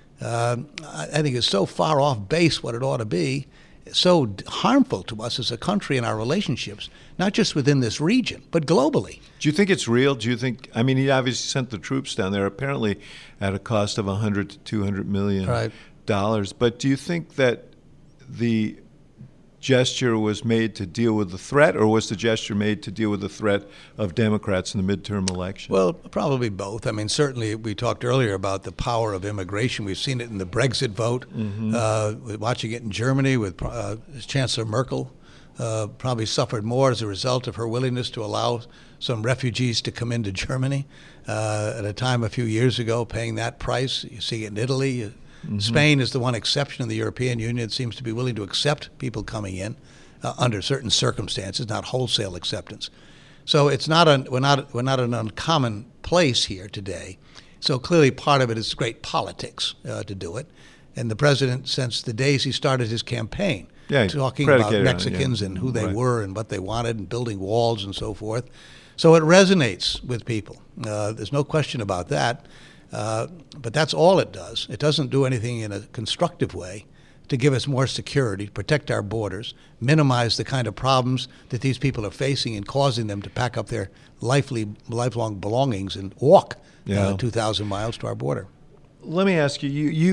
I think is so far off base what it ought to be, so harmful to us as a country and our relationships, not just within this region, but globally. Do you think it's real? Do you think, I mean, he obviously sent the troops down there, apparently at a cost of $100 to $200 million. Right. But do you think that the gesture was made to deal with the threat, or was the gesture made to deal with the threat of Democrats in the midterm election? Well, probably both. I mean, certainly we talked earlier about the power of immigration. We've seen it in the Brexit vote, watching it in Germany with Chancellor Merkel. Probably suffered more as a result of her willingness to allow some refugees to come into Germany at a time a few years ago, paying that price. You see it in Italy. Spain is the one exception in the European Union that seems to be willing to accept people coming in under certain circumstances, not wholesale acceptance. So it's we're not an uncommon place here today. So clearly part of it is great politics to do it. And the president, since the days he started his campaign, talking about Mexicans and who they were and what they wanted and building walls and so forth. So it resonates with people. There's no question about that. But that's all it does. It doesn't do anything in a constructive way to give us more security, protect our borders, minimize the kind of problems that these people are facing and causing them to pack up their lifelong belongings and walk 2,000 miles to our border. Let me ask you,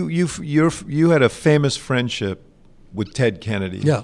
you had a famous friendship with Ted Kennedy. Yeah.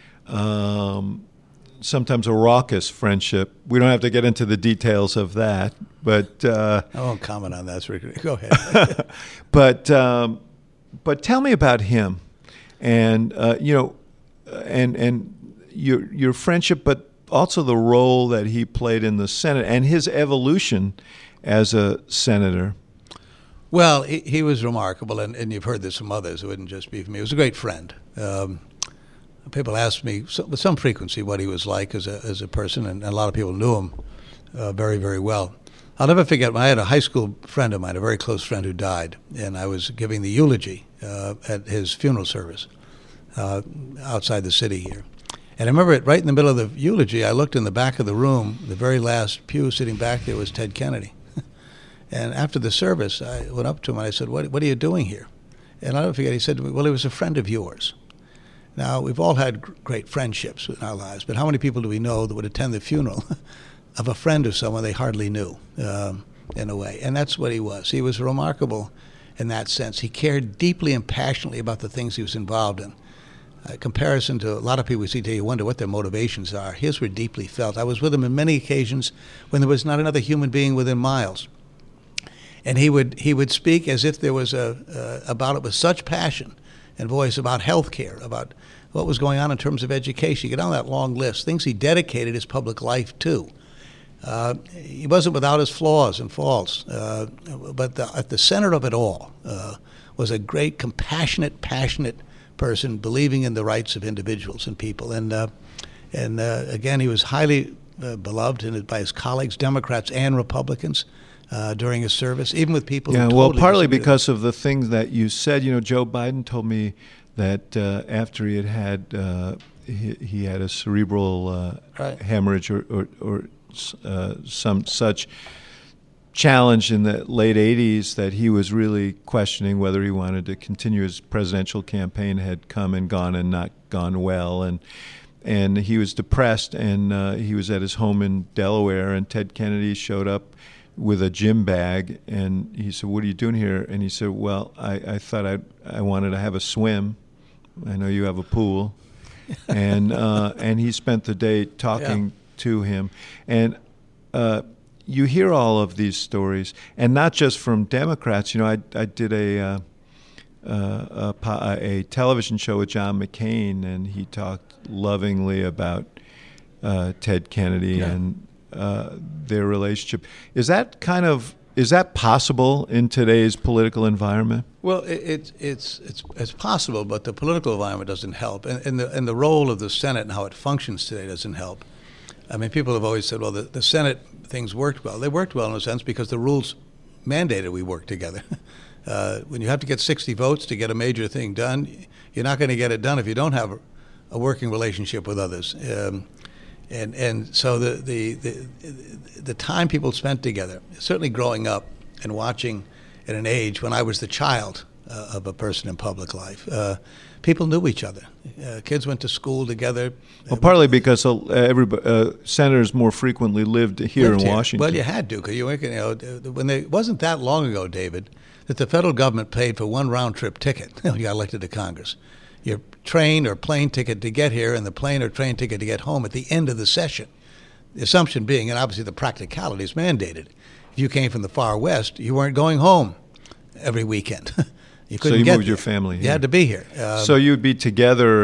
Sometimes a raucous friendship. We don't have to get into the details of that, but I won't comment on that. Go ahead. But tell me about him, and and your friendship, but also the role that he played in the Senate and his evolution as a senator. Well, he was remarkable, and you've heard this from others. It wouldn't just be from me. He was a great friend. People ask me with some frequency what he was like as a person, and a lot of people knew him very, very well. I'll never forget, I had a high school friend of mine, a very close friend who died, and I was giving the eulogy at his funeral service outside the city here. And I remember right in the middle of the eulogy, I looked in the back of the room, the very last pew sitting back there was Ted Kennedy. And after the service, I went up to him and I said, what are you doing here? And I'll never forget, he said to me, well, he was a friend of yours. Now, we've all had great friendships in our lives, but how many people do we know that would attend the funeral of a friend of someone they hardly knew, in a way? And that's what he was. He was remarkable in that sense. He cared deeply and passionately about the things he was involved in. Comparison to a lot of people we see today, you wonder what their motivations are. His were deeply felt. I was with him on many occasions when there was not another human being within miles. And he would speak as if there was about it with such passion and voice about health care, about what was going on in terms of education. You get on that long list, things he dedicated his public life to. He wasn't without his flaws and faults, but at the center of it all was a great, compassionate, passionate person believing in the rights of individuals and people. And again, he was highly beloved by his colleagues, Democrats and Republicans, during his service, even with people who totally partly disagreed. because of the things that you said. Joe Biden told me that after he had he had a cerebral hemorrhage or some such challenge in the late 80s, that he was really questioning whether he wanted to continue his presidential campaign. Had come and gone and not gone well, and he was depressed, and he was at his home in Delaware, and Ted Kennedy showed up with a gym bag, and he said, "What are you doing here?" And he said, "Well, I thought I wanted to have a swim. I know you have a pool." And he spent the day talking to him. And you hear all of these stories, and not just from Democrats. I did a television show with John McCain, and he talked lovingly about Ted Kennedy and their relationship. Is that possible in today's political environment? Well, it's possible, but the political environment doesn't help, and the role of the Senate and how it functions today doesn't help. I mean, people have always said, well, the Senate things worked well. They worked well in a sense because the rules mandated we work together. When you have to get 60 votes to get a major thing done, you're not going to get it done if you don't have a working relationship with others. And so the time people spent together, certainly growing up and watching at an age when I was the child of a person in public life, people knew each other. Kids went to school together. Well, partly because senators more frequently lived here in Washington. Well, you had to, because it wasn't that long ago, David, that the federal government paid for one round-trip ticket when you got elected to Congress. Your train or plane ticket to get here and the plane or train ticket to get home at the end of the session. The assumption being, and obviously the practicality is mandated, if you came from the far west, you weren't going home every weekend. You couldn't moved your family here. You had to be here. So you'd be together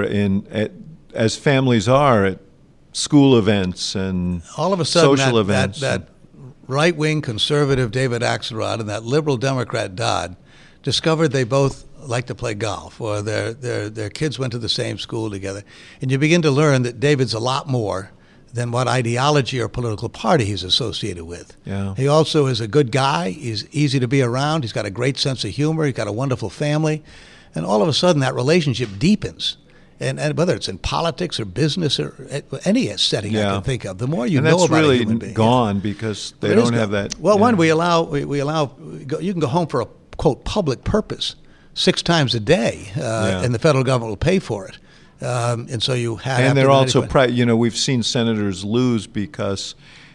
as families are at school events and all of a sudden social events. That right-wing conservative David Axelrod and that liberal Democrat Dodd discovered they both like to play golf, or their kids went to the same school together. And you begin to learn that David's a lot more than what ideology or political party he's associated with. Yeah. He also is a good guy. He's easy to be around. He's got a great sense of humor. He's got a wonderful family. And all of a sudden that relationship deepens. And whether it's in politics or business or any setting I can think of, the more you know about a human being. And that's really gone because they don't have that. Well, one, we allow you can go home for a, quote, public purpose 6 times a day, and the federal government will pay for it. And so you have. And they're also, we've seen senators lose because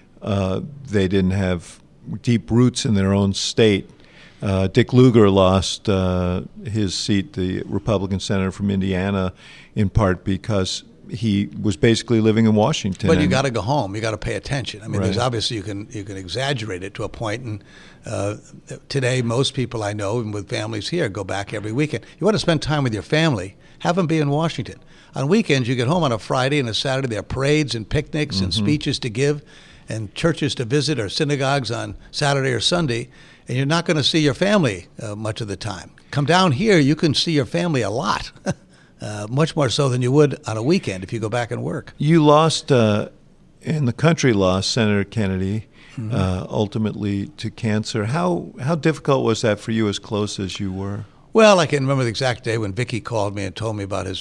they didn't have deep roots in their own state. Dick Lugar lost his seat, the Republican senator from Indiana, in part because he was basically living in Washington. But you got to go home. You got to pay attention. I mean, there's obviously you can exaggerate it to a point. And today, most people I know, even with families here, go back every weekend. You want to spend time with your family, have them be in Washington. On weekends, you get home on a Friday and a Saturday. There are parades and picnics and speeches to give, and churches to visit, or synagogues on Saturday or Sunday. And you're not going to see your family much of the time. Come down here, you can see your family a lot. Much more so than you would on a weekend if you go back and work. You lost, and the country lost, Senator Kennedy, ultimately to cancer. How difficult was that for you, as close as you were? Well, I can remember the exact day when Vicki called me and told me about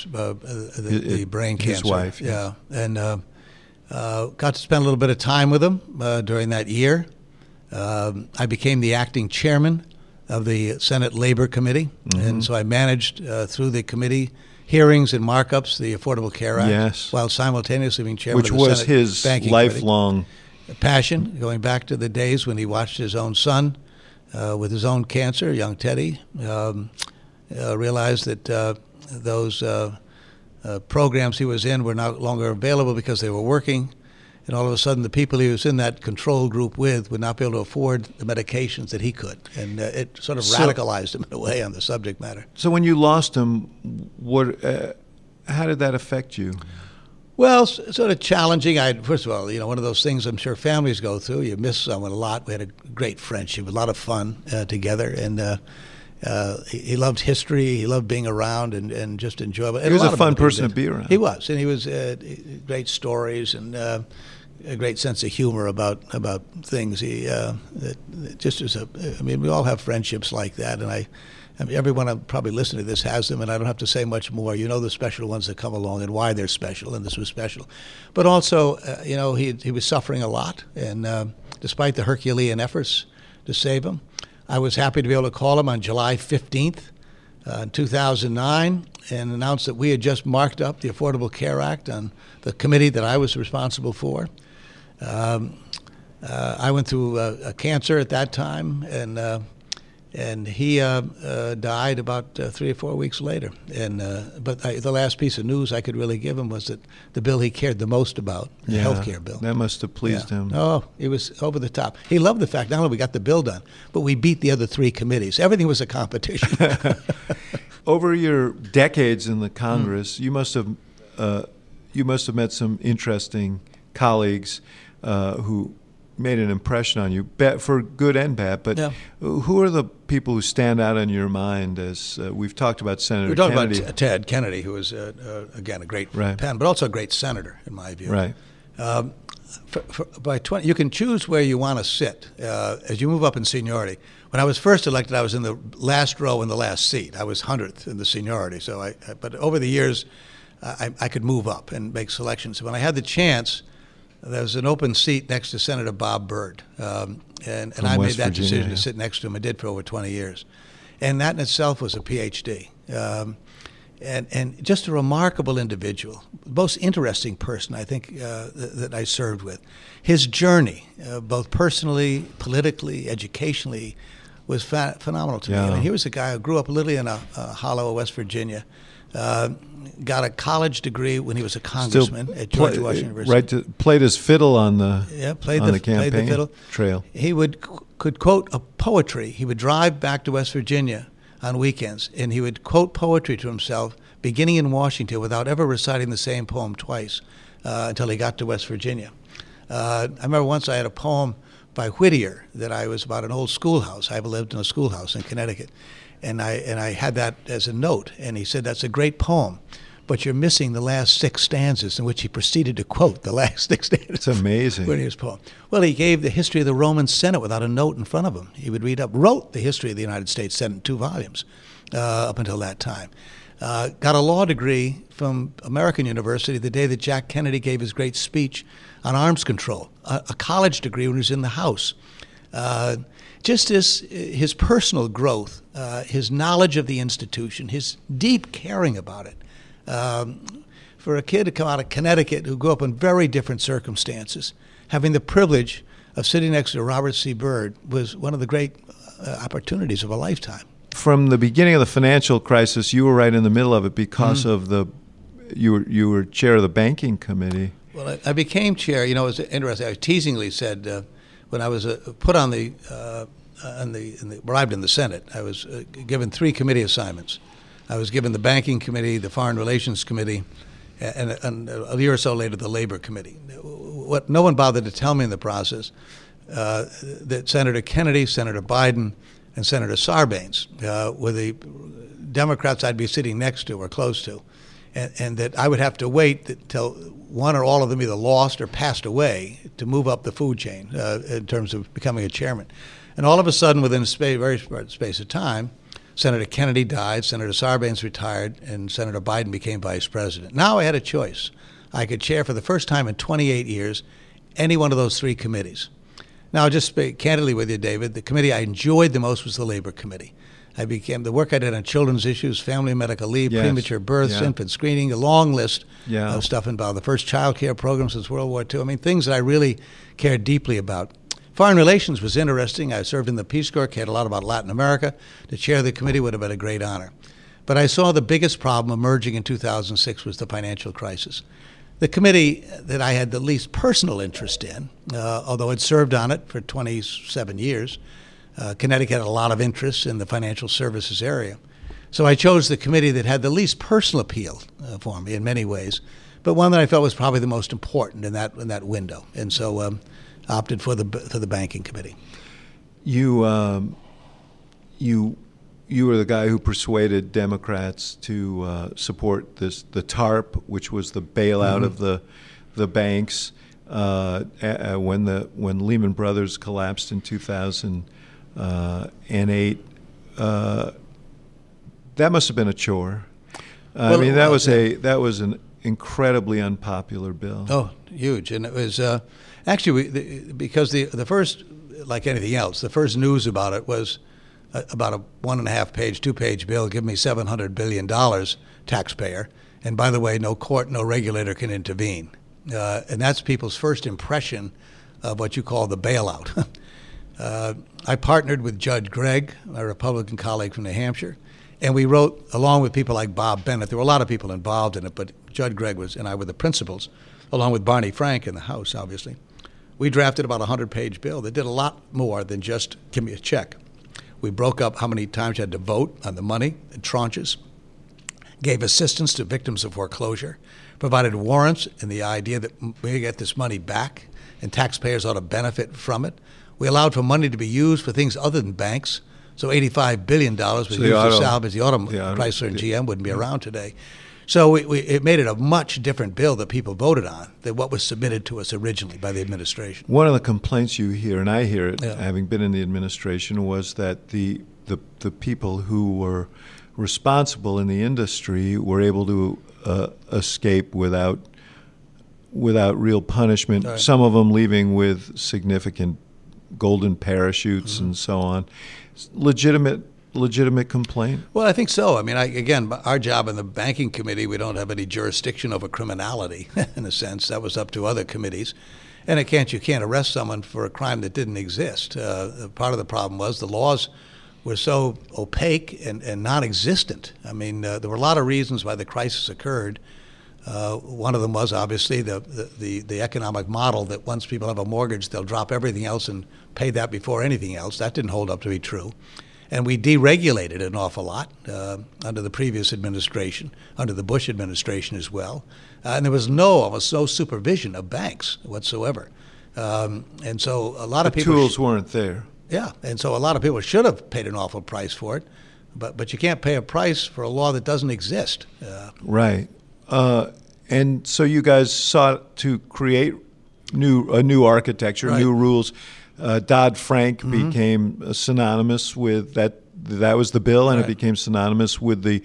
the brain cancer. His wife. Yeah, and got to spend a little bit of time with him during that year. I became the acting chairman of the Senate Labor Committee, and so I managed through the committee hearings and markups the Affordable Care Act, while simultaneously being chairman of the Senate his Banking lifelong passion, going back to the days when he watched his own son with his own cancer, young Teddy, realized that those programs he was in were no longer available because they were working. And all of a sudden, the people he was in that control group with would not be able to afford the medications that he could. And it sort of radicalized him in a way on the subject matter. So when you lost him, how did that affect you? Well, sort of challenging. First of all, one of those things I'm sure families go through. You miss someone a lot. We had a great friendship, a lot of fun together. He loved history. He loved being around and just enjoyable. He was a fun person to be around. He was, and he was great stories and a great sense of humor about things. He just as I mean, we all have friendships like that, and I mean, everyone probably listening to this has them, and I don't have to say much more. You know the special ones that come along and why they're special, and this was special. But also, you know, he was suffering a lot, and despite the Herculean efforts to save him, I was happy to be able to call him on July 15th, 2009, and announce that we had just marked up the Affordable Care Act on the committee that I was responsible for. I went through a cancer at that time, and he died about 3 or 4 weeks later. But the last piece of news I could really give him was that the bill he cared the most about, the health care bill. That must have pleased him. Oh, it was over the top. He loved the fact not only we got the bill done, but we beat the other 3 committees. Everything was a competition. Over your decades in the Congress, you must have met some interesting colleagues who made an impression on you, for good and bad. But who are the people who stand out in your mind? As we've talked about Senator Kennedy. We're talking about Ted Kennedy, who was, again, a great pen, but also a great senator, in my view. Right. By 20, you can choose where you want to sit as you move up in seniority. When I was first elected, I was in the last row in the last seat. I was 100th in the seniority. But over the years, I could move up and make selections. When I had the chance, there was an open seat next to Senator Bob Byrd, and I made that decision to sit next to him. I did for over 20 years, and that in itself was a PhD, and just a remarkable individual, most interesting person I think that I served with. His journey, both personally, politically, educationally, was phenomenal to me. I mean, he was a guy who grew up literally in a hollow, West Virginia. Got a college degree when he was a congressman at George Washington University. Played his fiddle on the campaign fiddle. Trail. He could quote a poetry. He would drive back to West Virginia on weekends, and he would quote poetry to himself, beginning in Washington, without ever reciting the same poem twice until he got to West Virginia. I remember once I had a poem by Whittier that I was about an old schoolhouse. I lived in a schoolhouse in Connecticut. And I had that as a note, and he said, "That's a great poem, but you're missing the last 6 stanzas," in which he proceeded to quote the last 6 stanzas. It's amazing. Whittier's poem. Well, he gave the history of the Roman Senate without a note in front of him. He would wrote the history of the United States Senate in 2 volumes up until that time. Got a law degree from American University the day that Jack Kennedy gave his great speech on arms control. A college degree when he was in the House. Just as his personal growth, his knowledge of the institution, his deep caring about it. For a kid to come out of Connecticut who grew up in very different circumstances, having the privilege of sitting next to Robert C. Byrd was one of the great opportunities of a lifetime. From the beginning of the financial crisis, you were right in the middle of it because of you were chair of the banking committee. Well, I became chair. You know, it was interesting. I teasingly said when I was put on arrived in the Senate, I was given 3 committee assignments. I was given the Banking Committee, the Foreign Relations Committee, and a year or so later, the Labor Committee. What no one bothered to tell me in the process, that Senator Kennedy, Senator Biden, and Senator Sarbanes were the Democrats I'd be sitting next to or close to, and that I would have to wait until one or all of them either lost or passed away to move up the food chain in terms of becoming a chairman. And all of a sudden, within a very short space of time, Senator Kennedy died, Senator Sarbanes retired, and Senator Biden became vice president. Now I had a choice. I could chair for the first time in 28 years any one of those 3 committees. Now, I'll just speak candidly with you, David. The committee I enjoyed the most was the Labor Committee. The work I did on children's issues, family and medical leave, premature births, infant screening, a long list of stuff involved. The first child care program since World War II. I mean, things that I really cared deeply about. Foreign relations was interesting. I served in the Peace Corps, cared a lot about Latin America. To chair the committee would have been a great honor. But I saw the biggest problem emerging in 2006 was the financial crisis. The committee that I had the least personal interest in, although I'd served on it for 27 years, Connecticut had a lot of interest in the financial services area. So I chose the committee that had the least personal appeal for me in many ways, but one that I felt was probably the most important in that window. And so opted for the Banking Committee. You you were the guy who persuaded Democrats to support the TARP, which was the bailout of the banks when Lehman Brothers collapsed in 2008. That must have been a chore. I mean, that was an incredibly unpopular bill. Oh, huge. And it was actually because the first, like anything else, the first news about it was about a 1.5-page, 2-page bill, give me $700 billion, taxpayer. And by the way, no court, no regulator can intervene. And that's people's first impression of what you call the bailout. I partnered with Judge Gregg, my Republican colleague from New Hampshire, and we wrote, along with people like Bob Bennett, there were a lot of people involved in it, but Judge Gregg and I were the principals, along with Barney Frank in the House, obviously. We drafted about a 100-page bill that did a lot more than just give me a check. We broke up how many times you had to vote on the money in tranches, gave assistance to victims of foreclosure, provided warrants in the idea that we get this money back and taxpayers ought to benefit from it. We allowed for money to be used for things other than banks. So $85 billion was used to salvage the auto. Chrysler and GM wouldn't be around today. So it made it a much different bill that people voted on than what was submitted to us originally by the administration. One of the complaints you hear, and I hear it, having been in the administration, was that the people who were responsible in the industry were able to escape without real punishment. Right. Some of them leaving with significant golden parachutes and so on. Legitimate complaint? Well, I think so. I mean, again, our job in the banking committee, we don't have any jurisdiction over criminality, in a sense. That was up to other committees. And you can't arrest someone for a crime that didn't exist. Part of the problem was the laws were so opaque and non-existent. I mean, there were a lot of reasons why the crisis occurred. One of them was obviously the economic model that once people have a mortgage, they'll drop everything else and pay that before anything else. That didn't hold up to be true. And we deregulated an awful lot under the previous administration, under the Bush administration as well. And there was almost no supervision of banks whatsoever. And so a lot of people... The tools weren't there. Yeah, and so a lot of people should have paid an awful price for it. But you can't pay a price for a law that doesn't exist. Right. And so you guys sought to create a new architecture, right. New rules. Dodd-Frank became synonymous with that. That was the bill, and right. It became synonymous with the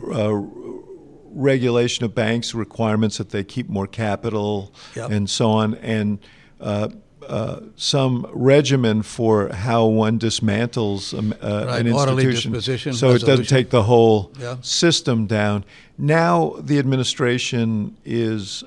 regulation of banks, requirements that they keep more capital, and so on, and some regimen for how one dismantles an institution, so it doesn't take the whole system down. Now the administration is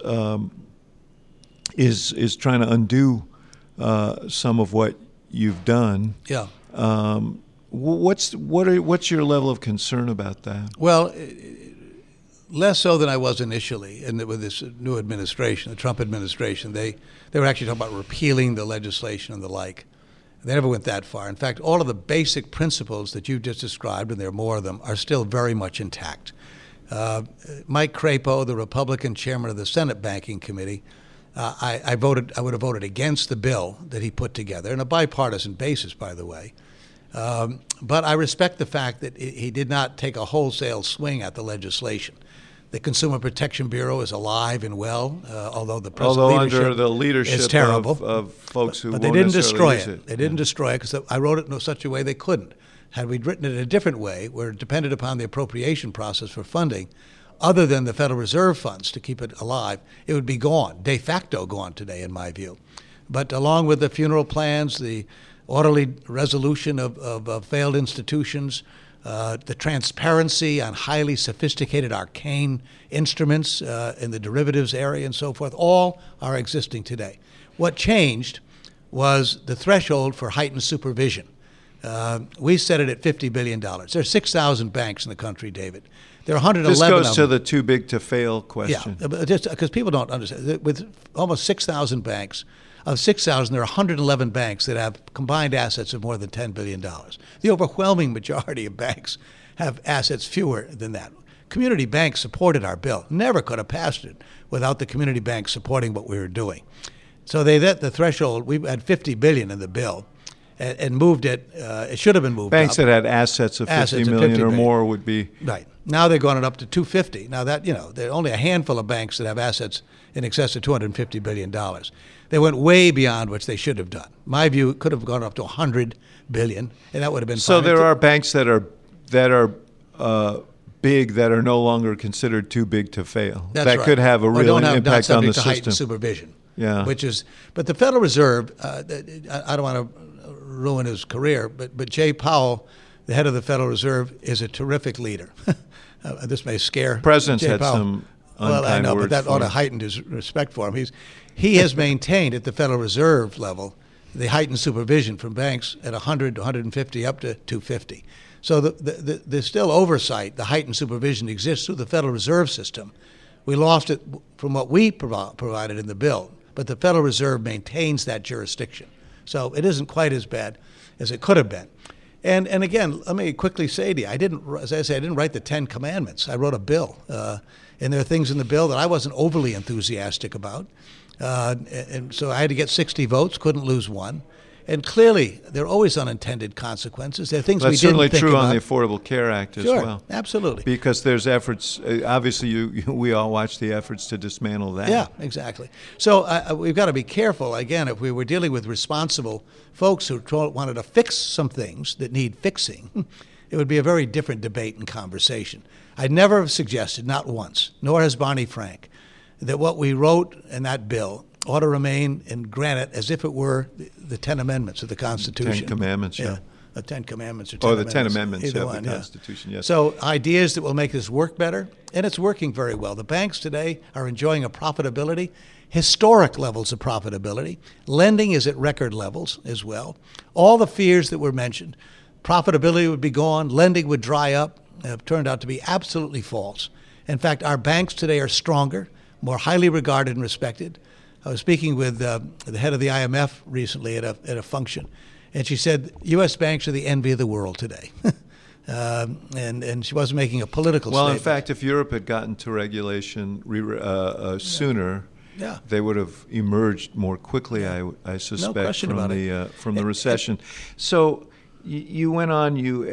trying to undo some of what you've done. Yeah. What's your level of concern about that? Well, less so than I was initially, and with this new administration, the Trump administration, they were actually talking about repealing the legislation and the like. They never went that far. In fact, all of the basic principles that you just described, and there are more of them, are still very much intact. Mike Crapo, the Republican chairman of the Senate Banking Committee, I would have voted against the bill that he put together, on a bipartisan basis, by the way. But I respect the fact that he did not take a wholesale swing at the legislation. The Consumer Protection Bureau is alive and well, although the present leadership under the leadership is terrible. Of folks who but won't they didn't necessarily destroy use it. They didn't destroy it because I wrote it in such a way they couldn't. Had we written it in a different way, where it depended upon the appropriation process for funding, other than the Federal Reserve funds to keep it alive, it would be gone, de facto gone today, in my view. But along with the funeral plans, the orderly resolution of failed institutions, the transparency on highly sophisticated, arcane instruments in the derivatives area and so forth, all are existing today. What changed was the threshold for heightened supervision. We set it at $50 billion. There are 6,000 banks in the country, David. There are 111 This goes of to them. the too big to fail question. Yeah, just because people don't understand. With almost 6,000 banks, of 6,000, there are 111 banks that have combined assets of more than $10 billion. The overwhelming majority of banks have assets fewer than that. Community banks supported our bill. Never could have passed it without the community banks supporting what we were doing. So they set the threshold. We had $50 billion in the bill. and moved it. It should have been moved Banks up. that had assets of 50 million or more would be right. Now they're going it up to 250. Now that there are only a handful of banks that have assets in excess of $250 billion. They went way beyond what they should have done. My view, it could have gone up to $100 billion, and that would have been so. fine. There are banks that are big that are no longer considered too big to fail. That's that right. could have a real impact on the to heightened system. supervision. Yeah. But the Federal Reserve, I don't want to ruin his career, but Jay Powell, the head of the Federal Reserve, is a terrific leader. This may scare President's Jay had Powell. some Well, I unkind know, but words that for ought to him. heighten his respect for him. He has maintained at the Federal Reserve level the heightened supervision from banks at 100 to 150 up to 250. So there's still oversight. The heightened supervision exists through the Federal Reserve System. We lost it from what we provided in the bill, but the Federal Reserve maintains that jurisdiction. So it isn't quite as bad as it could have been. And again, let me quickly say to you, as I say, I didn't write the 10 Commandments. I wrote a bill, and there are things in the bill that I wasn't overly enthusiastic about. And so I had to get 60 votes, couldn't lose one. And clearly, there are always unintended consequences. There are things That's we didn't certainly think true about. on the Affordable Care Act as Sure, well. absolutely. Because there's efforts. Obviously, we all watch the efforts to dismantle that. Yeah, exactly. So we've got to be careful. Again, if we were dealing with responsible folks who wanted to fix some things that need fixing, it would be a very different debate and conversation. I never have suggested, not once, nor has Barney Frank, that what we wrote in that bill ought to remain in granite as if it were the 10 Amendments of the Constitution. 10 Commandments, yeah. The 10 Commandments or 10 the Amendments. 10 Amendments Either of one, the yeah. Constitution, yes. So ideas that will make this work better, and it's working very well. The banks today are enjoying a profitability, historic levels of profitability. Lending is at record levels as well. All the fears that were mentioned, profitability would be gone, lending would dry up, have turned out to be absolutely false. In fact, our banks today are stronger, more highly regarded and respected. I was speaking with the head of the IMF recently at a function, and she said, U.S. banks are the envy of the world today. And she wasn't making a political well, statement. in fact, if Europe had gotten to regulation sooner, Yeah. they would have emerged more quickly, I suspect, question about from the recession. So you went on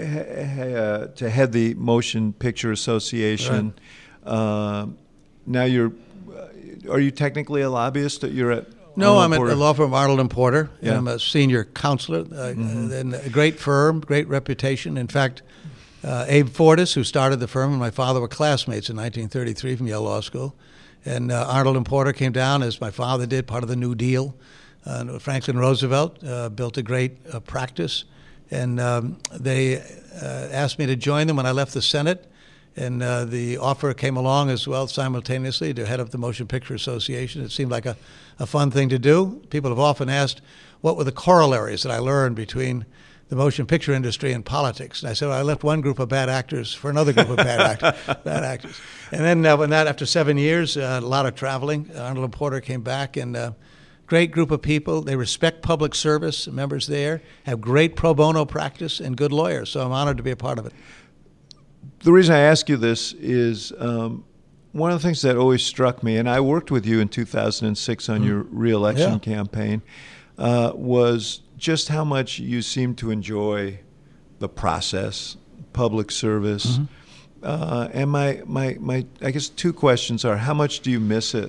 to head the Motion Picture Association. Right. Now are you technically a lobbyist? You're at No, Arnold I'm at Porter? the law firm Arnold & Porter. Yeah. I'm a senior counselor, and a great firm, great reputation. In fact, Abe Fortas, who started the firm, and my father were classmates in 1933 from Yale Law School. And Arnold & Porter came down, as my father did, part of the New Deal. Franklin Roosevelt built a great practice. And they asked me to join them when I left the Senate. And the offer came along as well simultaneously to head up the Motion Picture Association. It seemed like a fun thing to do. People have often asked what were the corollaries that I learned between the motion picture industry and politics. And I said, well, I left one group of bad actors for another group of bad actors. And then after 7 years, a lot of traveling, Arnold & Porter came back, and great group of people. They respect public service, members there, have great pro bono practice, and good lawyers. So I'm honored to be a part of it. The reason I ask you this is one of the things that always struck me, and I worked with you in 2006 on your re-election campaign, was just how much you seem to enjoy the process, public service. And my I guess two questions are, how much do you miss it?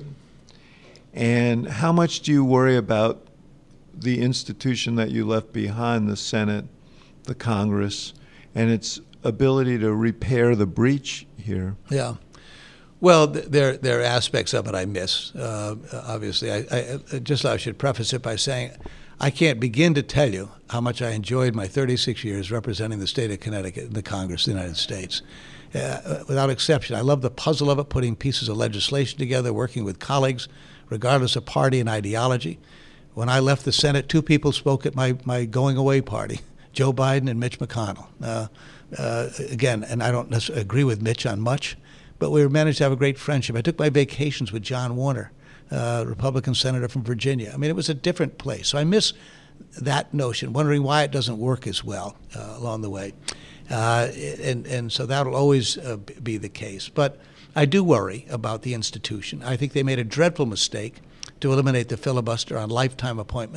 And how much do you worry about the institution that you left behind, the Senate, the Congress, and its ability to repair the breach here? Yeah. Well, there are aspects of it I miss, obviously. I should preface it by saying I can't begin to tell you how much I enjoyed my 36 years representing the state of Connecticut in the Congress of the United States. Without exception, I love the puzzle of it, putting pieces of legislation together, working with colleagues, regardless of party and ideology. When I left the Senate, two people spoke at my going away party, Joe Biden and Mitch McConnell. Again, and I don't necessarily agree with Mitch on much, but we managed to have a great friendship. I took my vacations with John Warner, Republican senator from Virginia. I mean, it was a different place. So I miss that notion, wondering why it doesn't work as well along the way. And so that'll always be the case. But I do worry about the institution. I think they made a dreadful mistake to eliminate the filibuster on lifetime appointments.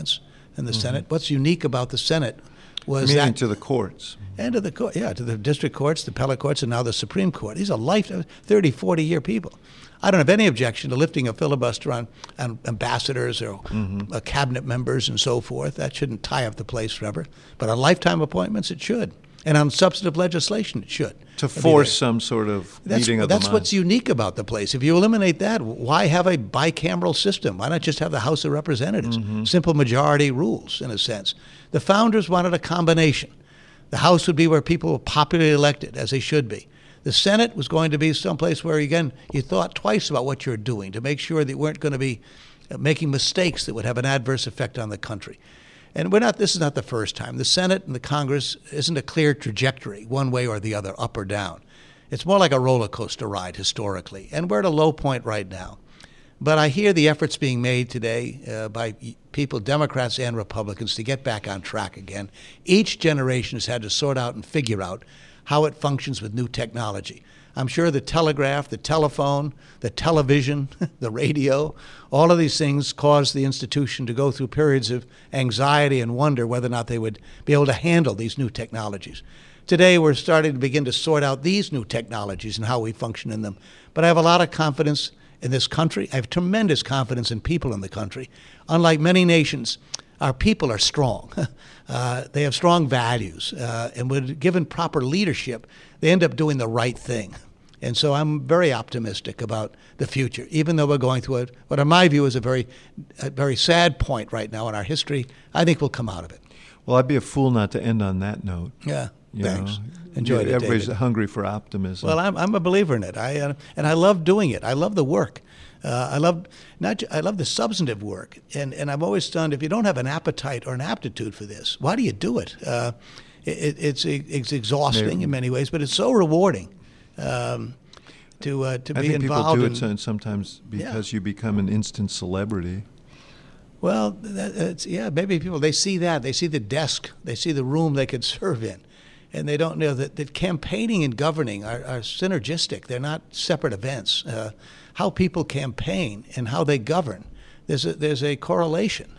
in the Senate. What's unique about the Senate was Meaning to the courts. And to the court, to the district courts, the appellate courts, and now the Supreme Court. These are 30, 40-year people. I don't have any objection to lifting a filibuster on ambassadors or cabinet members and so forth. That shouldn't tie up the place forever. But on lifetime appointments, it should. And on substantive legislation, it should. To force some sort of meeting of the minds. That's what's unique about the place. If you eliminate that, why have a bicameral system? Why not just have the House of Representatives? Simple majority rules, in a sense. The founders wanted a combination. The House would be where people were popularly elected, as they should be. The Senate was going to be someplace where, again, you thought twice about what you're doing to make sure that you weren't going to be making mistakes that would have an adverse effect on the country. And this is not the first time. The Senate and the Congress isn't a clear trajectory, one way or the other, up or down. It's more like a roller coaster ride historically, and we're at a low point right now. But I hear the efforts being made today by people, Democrats and Republicans, to get back on track again. Each generation has had to sort out and figure out how it functions with new technology. I'm sure the telegraph, the telephone, the television, the radio, all of these things caused the institution to go through periods of anxiety and wonder whether or not they would be able to handle these new technologies. Today, we're starting to begin to sort out these new technologies and how we function in them. But I have a lot of confidence in this country. I have tremendous confidence in people in the country. Unlike many nations, our people are strong. They have strong values. And when given proper leadership, they end up doing the right thing. And so I'm very optimistic about the future, even though we're going through what in my view is a very sad point right now in our history. I think we'll come out of it. Well, I'd be a fool not to end on that note. Yeah, thanks. Enjoyed it, Everybody's David. hungry for optimism. Well, I'm a believer in it. And I love doing it. I love the work. I love the substantive work. And I'm always stunned if you don't have an appetite or an aptitude for this. Why do you do it? It's exhausting in many ways, but it's so rewarding. To be involved. I think people do it sometimes because you become an instant celebrity. Well, maybe people, they see that. They see the desk. They see the room they could serve in. And they don't know that campaigning and governing are synergistic. They're not separate events. How people campaign and how they govern, there's a correlation.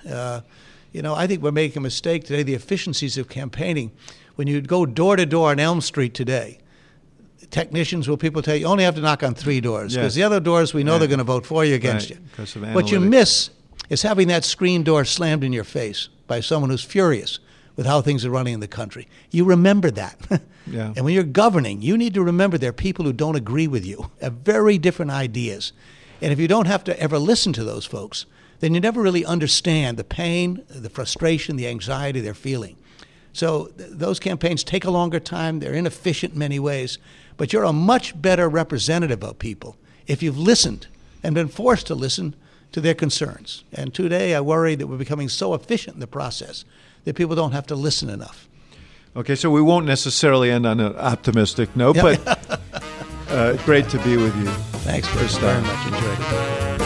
I think we're making a mistake today, the efficiencies of campaigning. When you go door to door on Elm Street today, technicians people tell you only have to knock on 3 doors because the other doors we know they're going to vote for you against you. What you miss is having that screen door slammed in your face by someone who's furious with how things are running in the country. You remember that. And when you're governing, you need to remember there are people who don't agree with you, have very different ideas. And if you don't have to ever listen to those folks, then you never really understand the pain, the frustration, the anxiety they're feeling. So those campaigns take a longer time. They're inefficient in many ways. But you're a much better representative of people if you've listened and been forced to listen to their concerns. And today I worry that we're becoming so efficient in the process that people don't have to listen enough. Okay, so we won't necessarily end on an optimistic note, but great to be with you. Thanks, Chris. Very much enjoyed it.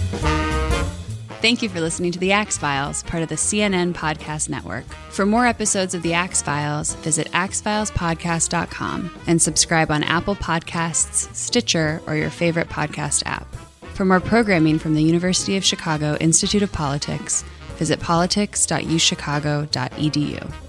Thank you for listening to The Axe Files, part of the CNN Podcast Network. For more episodes of The Axe Files, visit axefilespodcast.com and subscribe on Apple Podcasts, Stitcher, or your favorite podcast app. For more programming from the University of Chicago Institute of Politics, visit politics.uchicago.edu.